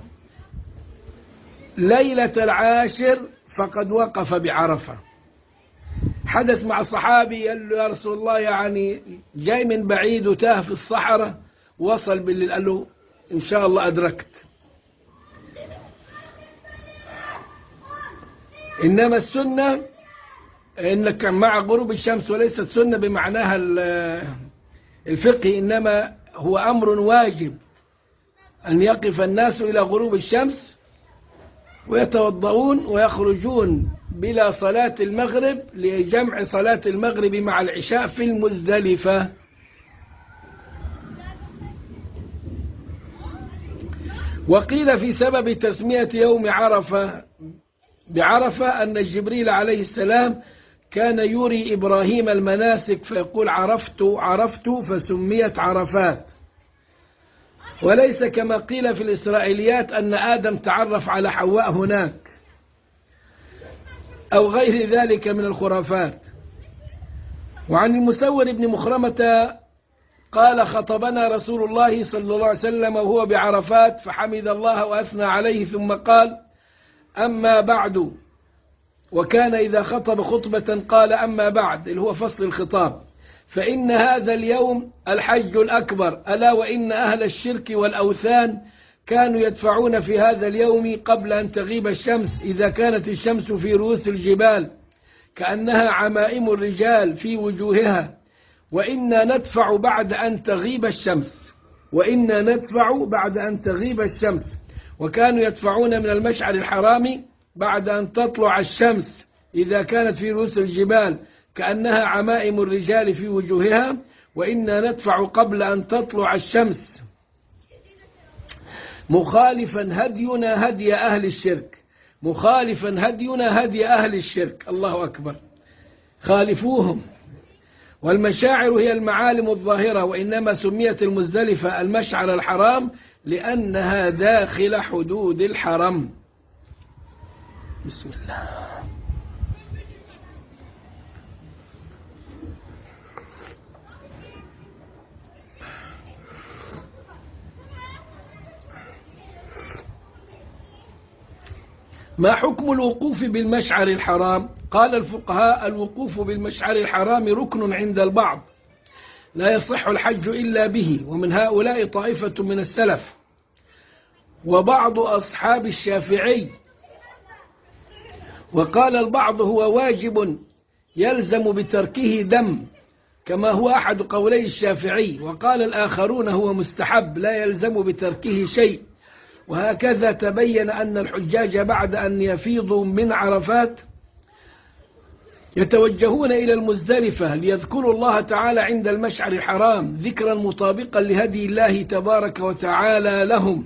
ليلة العاشر فقد وقف بعرفة. حدث مع صحابي قال له يا رسول الله يعني جاي من بعيد وتاه في الصحراء، وصل بالليل، قال له إن شاء الله أدركت. إنما السنة إنك مع غروب الشمس، وليست سنة بمعناها الفقهي، إنما هو أمر واجب أن يقف الناس إلى غروب الشمس ويتوضؤون ويخرجون بلا صلاة المغرب لجمع صلاة المغرب مع العشاء في المزدلفة. وقيل في سبب تسمية يوم عرفة بعرفة أن جبريل عليه السلام كان يري إبراهيم المناسك فيقول عرفت عرفت فسميت عرفات، وليس كما قيل في الإسرائيليات أن آدم تعرف على حواء هناك أو غير ذلك من الخرافات. وعن المسور بن مخرمة قال خطبنا رسول الله صلى الله عليه وسلم وهو بعرفات فحمد الله وأثنى عليه ثم قال أما بعد. وكان إذا خطب خطبة قال أما بعد، اللي هو فصل الخطاب، فإن هذا اليوم الحج الأكبر، ألا وإن أهل الشرك والأوثان كانوا يدفعون في هذا اليوم قبل أن تغيب الشمس إذا كانت الشمس في رؤوس الجبال كأنها عمائم الرجال في وجوهها، وإنا ندفع بعد أن تغيب الشمس وإنا ندفع بعد أن تغيب الشمس وكانوا يدفعون من المشعر الحرام بعد أن تطلع الشمس إذا كانت في رؤوس الجبال كأنها عمائم الرجال في وجوهها، وإنا ندفع قبل أن تطلع الشمس، مخالفا هدينا هدي أهل الشرك مخالفا هدينا هدي أهل الشرك. الله أكبر، خالفوهم. والمشاعر هي المعالم الظاهرة، وإنما سميت المزدلفة المشعر الحرام لأنها داخل حدود الحرم. بسم الله. ما حكم الوقوف بالمشعر الحرام؟ قال الفقهاء: الوقوف بالمشعر الحرام ركن عند البعض، لا يصح الحج إلا به، ومن هؤلاء طائفة من السلف وبعض أصحاب الشافعي. وقال البعض: هو واجب يلزم بتركه دم، كما هو أحد قولي الشافعي. وقال الآخرون: هو مستحب لا يلزم بتركه شيء. وهكذا تبين أن الحجاج بعد أن يفيضوا من عرفات يتوجهون إلى المزدلفة ليذكروا الله تعالى عند المشعر الحرام ذكرا مطابقا لهدي الله تبارك وتعالى لهم.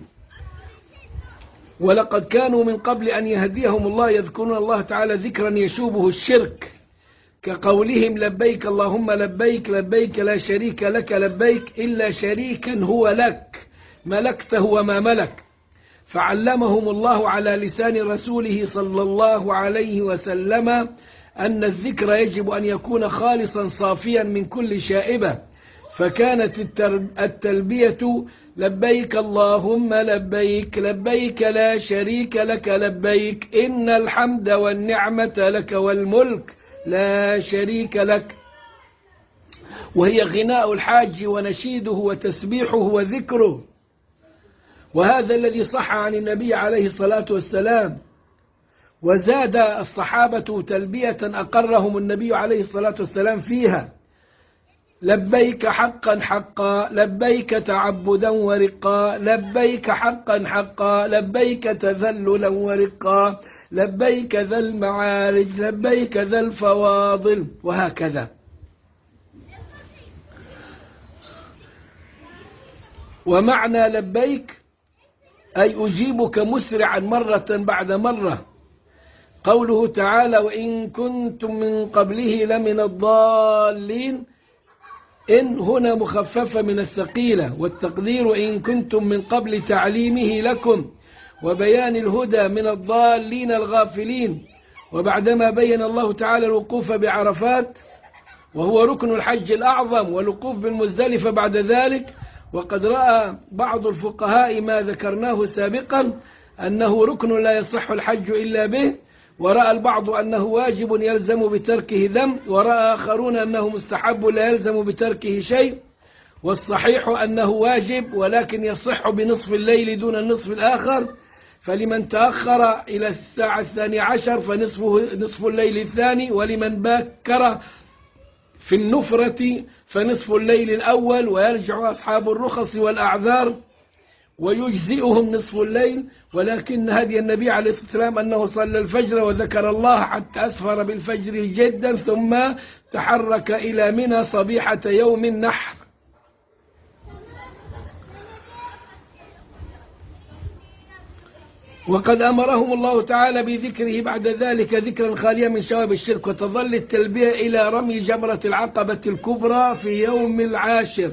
ولقد كانوا من قبل أن يهديهم الله يذكرون الله تعالى ذكرا يشوبه الشرك، كقولهم: لبيك اللهم لبيك لبيك لا شريك لك لبيك إلا شريكا هو لك ملكته وما ملك. فعلمهم الله على لسان رسوله صلى الله عليه وسلم أن الذكر يجب أن يكون خالصا صافيا من كل شائبة، فكانت التلبية: لبيك اللهم لبيك لبيك لا شريك لك لبيك إن الحمد والنعمة لك والملك لا شريك لك، وهي غناء الحاج ونشيده وتسبيحه وذكره. وهذا الذي صح عن النبي عليه الصلاة والسلام. وزاد الصحابة تلبية أقرهم النبي عليه الصلاة والسلام فيها: لبيك حقا حقا لبيك تعبدا ورقا لبيك حقا حقا لبيك تذللا ورقا لبيك ذا المعارج لبيك ذا الفواضل، وهكذا. ومعنى لبيك أي أجيبك مسرعا مرة بعد مرة. قوله تعالى: وإن كنتم من قبله لمن الضالين، إن هنا مخففة من الثقيلة، والتقدير إن كنتم من قبل تعليمه لكم وبيان الهدى من الضالين الغافلين. وبعدما بين الله تعالى الوقوف بعرفات وهو ركن الحج الأعظم والوقوف بالمزدلفة بعد ذلك، وقد رأى بعض الفقهاء ما ذكرناه سابقا أنه ركن لا يصح الحج إلا به، ورأى البعض أنه واجب يلزم بتركه ذم، ورأى آخرون أنه مستحب لا يلزم بتركه شيء. والصحيح أنه واجب ولكن يصح بنصف الليل دون النصف الآخر، فلمن تأخر إلى الساعة الثانية عشر فنصفه نصف الليل الثاني، ولمن باكر في النفرة فنصف الليل الأول، ويرجع أصحاب الرخص والأعذار ويجزئهم نصف الليل. ولكن هدي النبي عليه الصلاة والسلام أنه صلى الفجر وذكر الله حتى أسفر بالفجر جدا، ثم تحرك إلى منى صبيحة يوم النحر. وقد أمرهم الله تعالى بذكره بعد ذلك ذكرا خاليا من شوائب الشرك، وتظل التلبية إلى رمي جمرة العقبة الكبرى في يوم العاشر.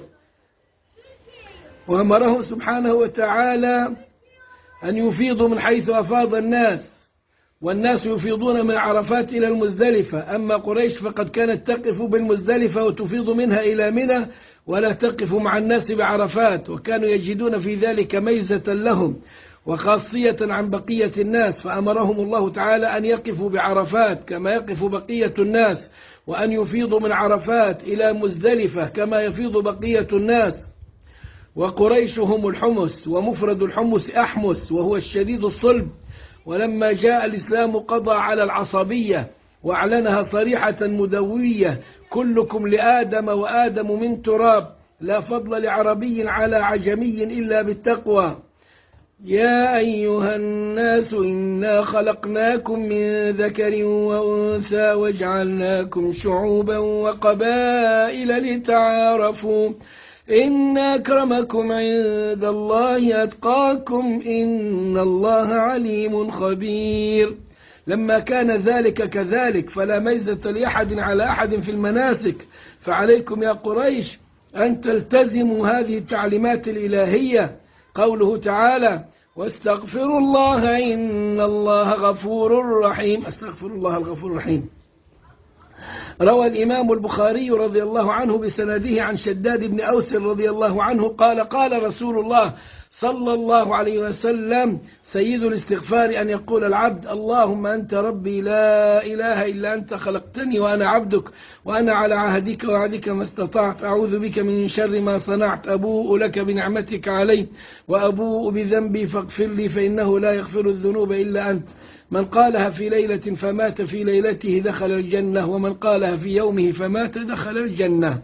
وأمرهم سبحانه وتعالى أن يفيضوا من حيث أفاض الناس، والناس يفيضون من عرفات إلى المزدلفة. أما قريش فقد كانت تقف بالمزدلفة وتفيض منها إلى منى ولا تقف مع الناس بعرفات، وكانوا يجدون في ذلك ميزة لهم وخاصية عن بقية الناس. فأمرهم الله تعالى أن يقفوا بعرفات كما يقف بقية الناس، وأن يفيضوا من عرفات إلى مزدلفة كما يفيض بقية الناس. وقريش هم الحمس، ومفرد الحمس أحمس وهو الشديد الصلب. ولما جاء الإسلام قضى على العصبية وأعلنها صريحة مدوية: كلكم لآدم وآدم من تراب، لا فضل لعربي على عجمي إلا بالتقوى. يا أيها الناس إنا خلقناكم من ذكر وأنثى وجعلناكم شعوبا وقبائل لتعارفوا إن أكرمكم عند الله أتقاكم إن الله عليم خبير. لما كان ذلك كذلك فلا ميزة لأحد على أحد في المناسك، فعليكم يا قريش أن تلتزموا هذه التعليمات الإلهية. قوله تعالى: واستغفروا الله إن الله غفور رحيم. استغفر الله الغفور الرحيم. روى الإمام البخاري رضي الله عنه بسنده عن شداد بن أوس رضي الله عنه قال: قال رسول الله صلى الله عليه وسلم: سيد الاستغفار أن يقول العبد: اللهم أنت ربي لا إله إلا أنت، خلقتني وأنا عبدك، وأنا على عهدك وعدك ما استطعت، أعوذ بك من شر ما صنعت، أبوء لك بنعمتك علي وأبوء بذنبي فاغفر لي فإنه لا يغفر الذنوب إلا أنت. من قالها في ليلة فمات في ليلته دخل الجنة، ومن قالها في يومه فمات دخل الجنة.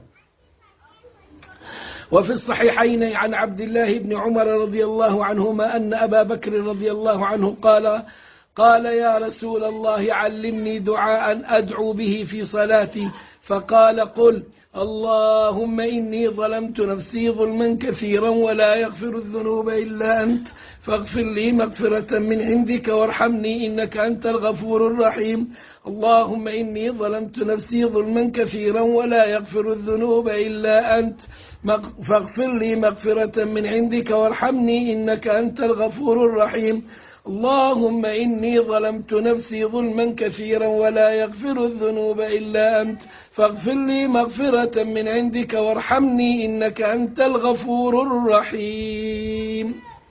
وفي الصحيحين عن عبد الله بن عمر رضي الله عنهما أن أبا بكر رضي الله عنه قال: قال يا رسول الله علمني دعاء أدعو به في صلاتي، فقال: قل اللهم إني ظلمت نفسي ظلما كثيرا ولا يغفر الذنوب إلا أنت، فاغفر لي مغفرة من عندك وارحمني إنك أنت الغفور الرحيم. اللهم إني ظلمت نفسي ظلما كثيرا ولا يغفر الذنوب إلا أنت، فاغفر لي مغفرة من عندك وارحمني إنك أنت الغفور الرحيم. اللهم إني ظلمت نفسي ظلما كثيرا ولا يغفر الذنوب إلا أنت، فاغفر لي مغفرة من عندك وارحمني إنك أنت الغفور الرحيم.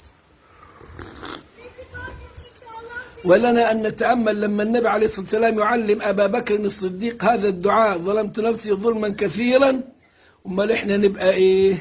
ولنا أن نتأمل لما النبي عليه الصلاة والسلام يعلم أبا بكر الصديق هذا الدعاء: ظلمت نفسي ظلما كثيرا، أمال إحنا نبقى إيه؟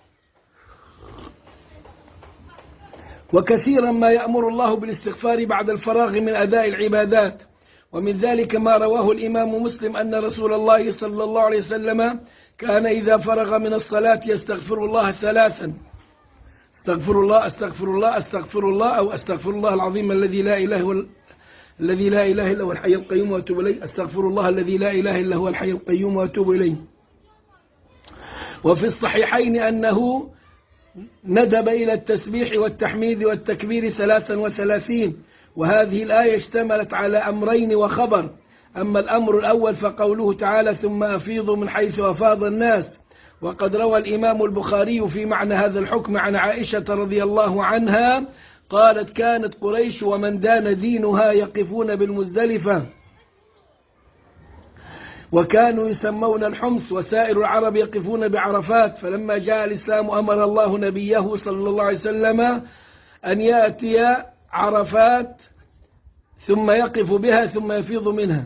وكثيرا ما يأمر الله بالاستغفار بعد الفراغ من أداء العبادات، ومن ذلك ما رواه الإمام مسلم أن رسول الله صلى الله عليه وسلم كان إذا فرغ من الصلاة يستغفر الله ثلاثا: استغفر الله استغفر الله استغفر الله، أو استغفر الله العظيم الذي لا إله هو الذي لا إله إلا هو الحي القيوم وأتوب إليه، استغفر الله الذي لا إله إلا هو الحي القيوم وأتوب إليه. وفي الصحيحين أنه ندب إلى التسبيح والتحميد والتكبير ثلاثا وثلاثين، وهذه الآية اشتملت على أمرين وخبر. أما الأمر الأول فقوله تعالى: ثم أفيضوا من حيث أفاض الناس. وقد روى الإمام البخاري في معنى هذا الحكم عن عائشة رضي الله عنها قالت: كانت قريش ومن دان دينها يقفون بالمزدلفة، وكانوا يسمون الحمص، وسائر العرب يقفون بعرفات. فلما جاء الإسلام أمر الله نبيه صلى الله عليه وسلم أن يأتي عرفات ثم يقف بها ثم يفيض منها.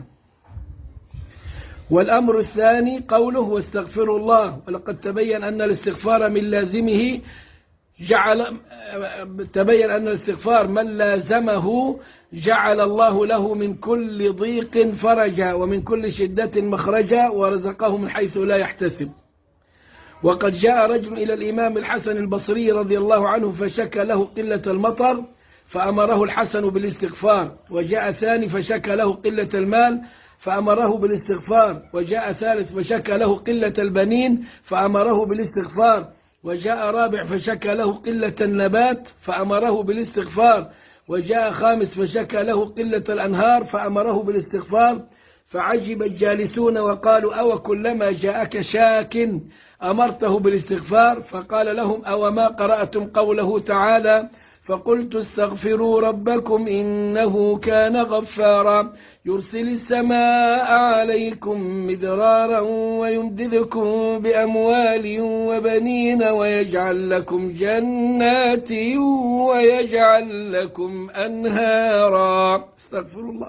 والأمر الثاني قوله: واستغفروا الله. ولقد تبين أن الاستغفار من لازمه جعل تبين أن الاستغفار من لازمه جعل الله له من كل ضيق فرجا ومن كل شدة مخرجا ورزقه من حيث لا يحتسب. وقد جاء رجل إلى الإمام الحسن البصري رضي الله عنه فشكى له قلة المطر فأمره الحسن بالاستغفار، وجاء ثاني فشكى له قلة المال فأمره بالاستغفار، وجاء ثالث فشكى له قلة البنين فأمره بالاستغفار، وجاء رابع فشكى له قلة النبات فأمره بالاستغفار، وجاء خامس فشكى له قلة الأنهار فأمره بالاستغفار. فعجب الجالسون وقالوا: أو كلما جاءك شاك أمرته بالاستغفار؟ فقال لهم: أو ما قرأتم قوله تعالى: فقلت استغفروا ربكم إنه كان غفارا يرسل السماء عليكم مدرارا ويمددكم بأموال وبنين ويجعل لكم جنات ويجعل لكم أنهارا. استغفر الله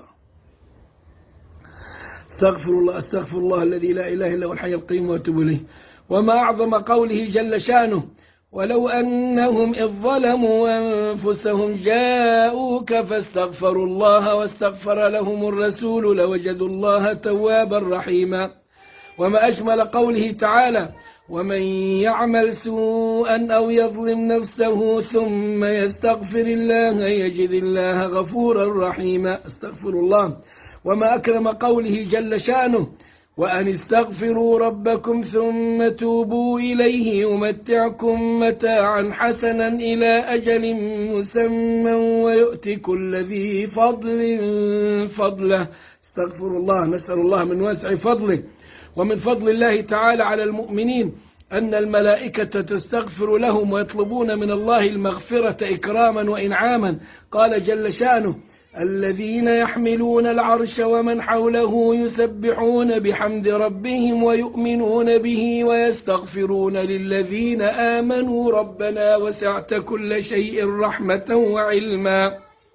استغفر الله استغفر الله الذي لا إله إلا هو الحي القيوم وأتوب إليه. وما أعظم قوله جل شانه: ولو أنهم إذ ظلموا أنفسهم جاءوك فاستغفروا الله واستغفر لهم الرسول لوجدوا الله توابا رحيما. وما أجمل قوله تعالى: ومن يعمل سوءا أو يظلم نفسه ثم يستغفر الله يجد الله غفورا رحيما. استغفر الله. وما أكرم قوله جل شأنه: وأن استغفروا ربكم ثم توبوا إليه يمتعكم متاعا حسنا إلى أجل مسمى ويؤتي كل ذي فضل فضله. استغفر الله. نسأل الله من واسع فضله. ومن فضل الله تعالى على المؤمنين أن الملائكة تستغفر لهم ويطلبون من الله المغفرة إكراما وإنعاما. قال جل شأنه: الذين يحملون العرش ومن حوله يسبحون بحمد ربهم ويؤمنون به ويستغفرون للذين آمنوا ربنا وسعت كل شيء رحمة وعلما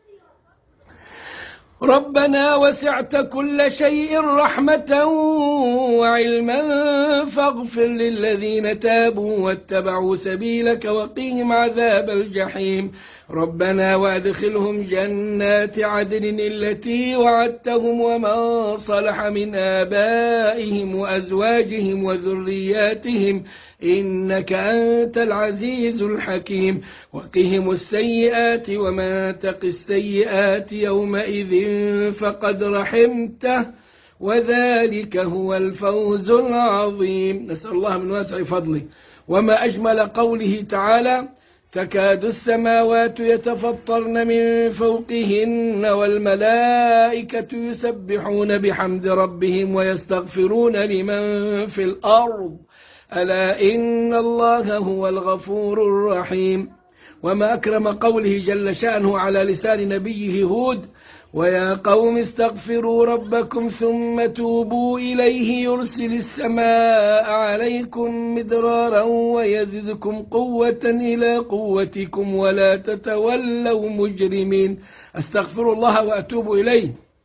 ربنا وسعت كل شيء رحمة وعلما فاغفر للذين تابوا واتبعوا سبيلك وقهم عذاب الجحيم. ربنا وادخلهم جنات عدن التي وعدتهم ومن صلح من آبائهم وأزواجهم وذرياتهم إنك أنت العزيز الحكيم. وقهم السيئات ومن تق السيئات يومئذ فقد رحمته وذلك هو الفوز العظيم. نسأل الله من واسع فضله. وما أجمل قوله تعالى: تكاد السماوات يتفطرن من فوقهن والملائكة يسبحون بحمد ربهم ويستغفرون لمن في الأرض ألا إن الله هو الغفور الرحيم. وما أكرم قوله جل شأنه على لسان نبيه هود: ويا قوم استغفروا ربكم ثم توبوا إليه يرسل السماء عليكم مدرارا ويزدكم قوة إلى قوتكم ولا تتولوا مجرمين. استغفر الله وأتوب إليه.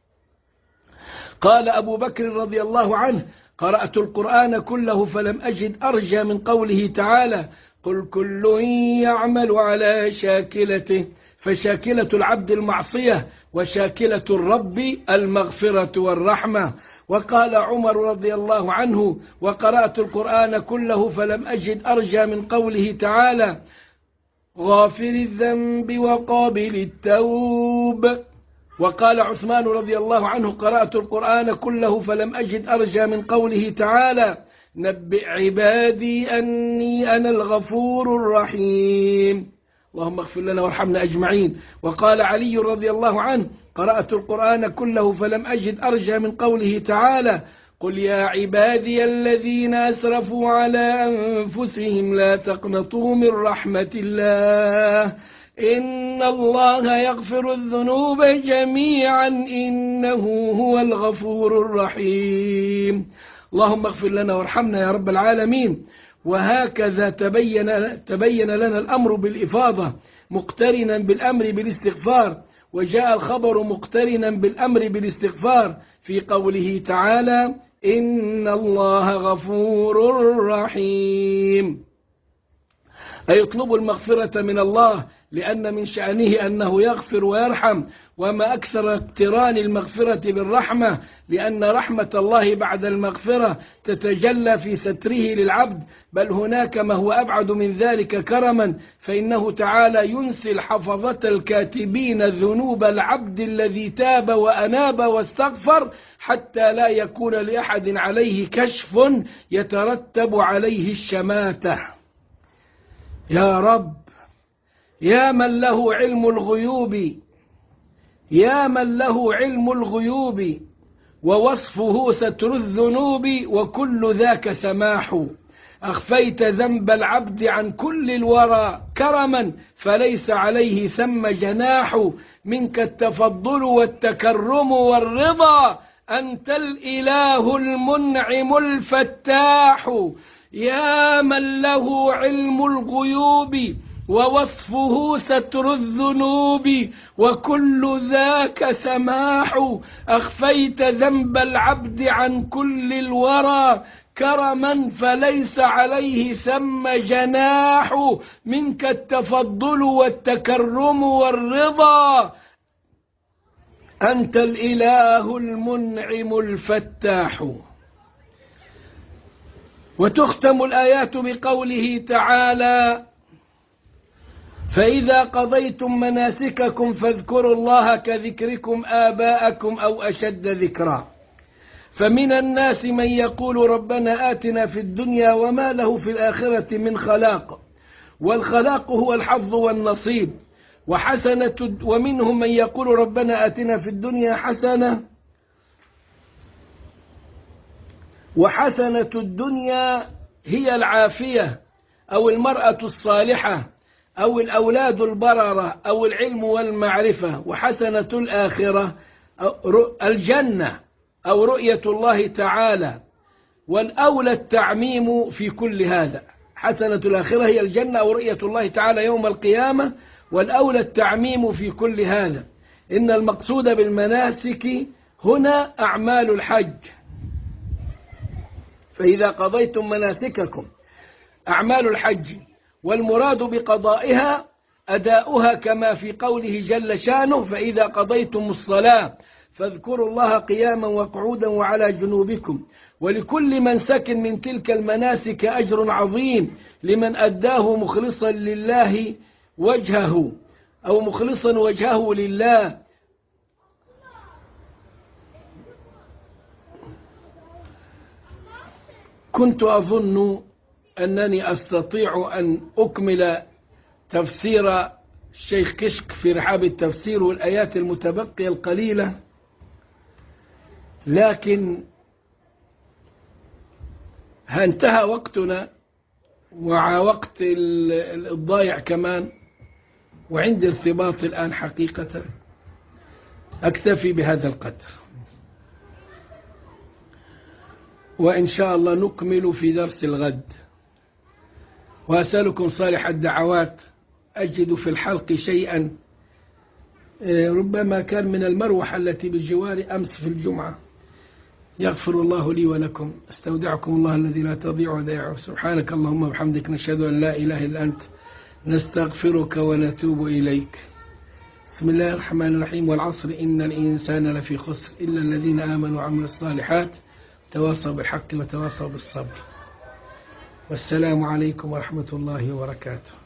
قال أبو بكر رضي الله عنه: قرأت القرآن كله فلم أجد أرجى من قوله تعالى: قل كل يعمل على شاكلته. فشاكلة العبد المعصية وشاكلة الرب المغفرة والرحمة. وقال عمر رضي الله عنه: وقرأت القرآن كله فلم أجد أرجى من قوله تعالى: غافر الذنب وقابل التوب. وقال عثمان رضي الله عنه: قرأت القرآن كله فلم أجد أرجى من قوله تعالى: نبئ عبادي أني أنا الغفور الرحيم. اللهم اغفر لنا وارحمنا أجمعين. وقال علي رضي الله عنه: قرأت القرآن كله فلم أجد أرجى من قوله تعالى: قل يا عبادي الذين أسرفوا على أنفسهم لا تقنطوا من رحمة الله إن الله يغفر الذنوب جميعا إنه هو الغفور الرحيم. اللهم اغفر لنا وارحمنا يا رب العالمين. وهكذا تبين, تبين لنا الأمر بالإفاضة مقترنا بالأمر بالاستغفار، وجاء الخبر مقترنا بالأمر بالاستغفار في قوله تعالى: إن الله غفور رحيم. أي يطلب المغفرة من الله لأن من شأنه أنه يغفر ويرحم. وما أكثر اقتران المغفرة بالرحمة، لأن رحمة الله بعد المغفرة تتجلى في ستره للعبد، بل هناك ما هو أبعد من ذلك كرما، فإنه تعالى ينسي الحفظة الكاتبين ذنوب العبد الذي تاب وأناب واستغفر حتى لا يكون لأحد عليه كشف يترتب عليه الشماتة. يا رب، يا من له علم الغيوب، يا من له علم الغيوب ووصفه ستر الذنوب وكل ذاك سماح، أخفيت ذنب العبد عن كل الورى كرما فليس عليه ثم جناح، منك التفضل والتكرم والرضا أنت الإله المنعم الفتاح. يا من له علم الغيوب ووصفه ستر الذنوب وكل ذاك سماح، أخفيت ذنب العبد عن كل الورى كرما فليس عليه ثم جناح منك التفضل والتكرم والرضا. أنت الإله المنعم الفتاح. وتختم الآيات بقوله تعالى: فإذا قضيتم مناسككم فاذكروا الله كذكركم آباءكم أو أشد ذكرا. فمن الناس من يقول ربنا آتنا في الدنيا وما له في الآخرة من خلاق، والخلاق هو الحظ والنصيب. وحسنة ومنهم من يقول ربنا آتنا في الدنيا حسنة، وحسنة الدنيا هي العافية أو المرأة الصالحة أو الأولاد البررة أو العلم والمعرفة. وحسنة الآخرة الجنة أو رؤية الله تعالى. والأولى التعميم في كل هذا. حسنة الآخرة هي الجنة أو رؤية الله تعالى يوم القيامة، والأولى التعميم في كل هذا. إن المقصود بالمناسك هنا أعمال الحج. فإذا قضيتم مناسككم أعمال الحج، والمراد بقضائها أداؤها كما في قوله جل شانه: فإذا قضيتم الصلاة فاذكروا الله قياما وقعودا وعلى جنوبكم. ولكل منسك من تلك المناسك أجر عظيم لمن أداه مخلصا لله وجهه أو مخلصا وجهه لله. كنت أظن أنني أستطيع أن أكمل تفسير الشيخ كشك في رحاب التفسير والآيات المتبقية القليلة، لكن انتهى وقتنا وع وقت الضايع كمان، وعندي ارتباط الآن حقيقة. أكتفي بهذا القدر، وإن شاء الله نكمل في درس الغد. وأسألكم صالح الدعوات. أجد في الحلق شيئا ربما كان من المروحة التي بالجوار أمس في الجمعة. يغفر الله لي ولكم. استودعكم الله الذي لا تضيع ودائعه. سبحانك اللهم وبحمدك، نشهد أن لا إله إلا أنت، نستغفرك ونتوب إليك. بسم الله الرحمن الرحيم. والعصر إن الإنسان لفي خسر إلا الذين آمنوا وعملوا الصالحات تواصوا بالحق وتواصوا بالصبر. والسلام عليكم ورحمة الله وبركاته.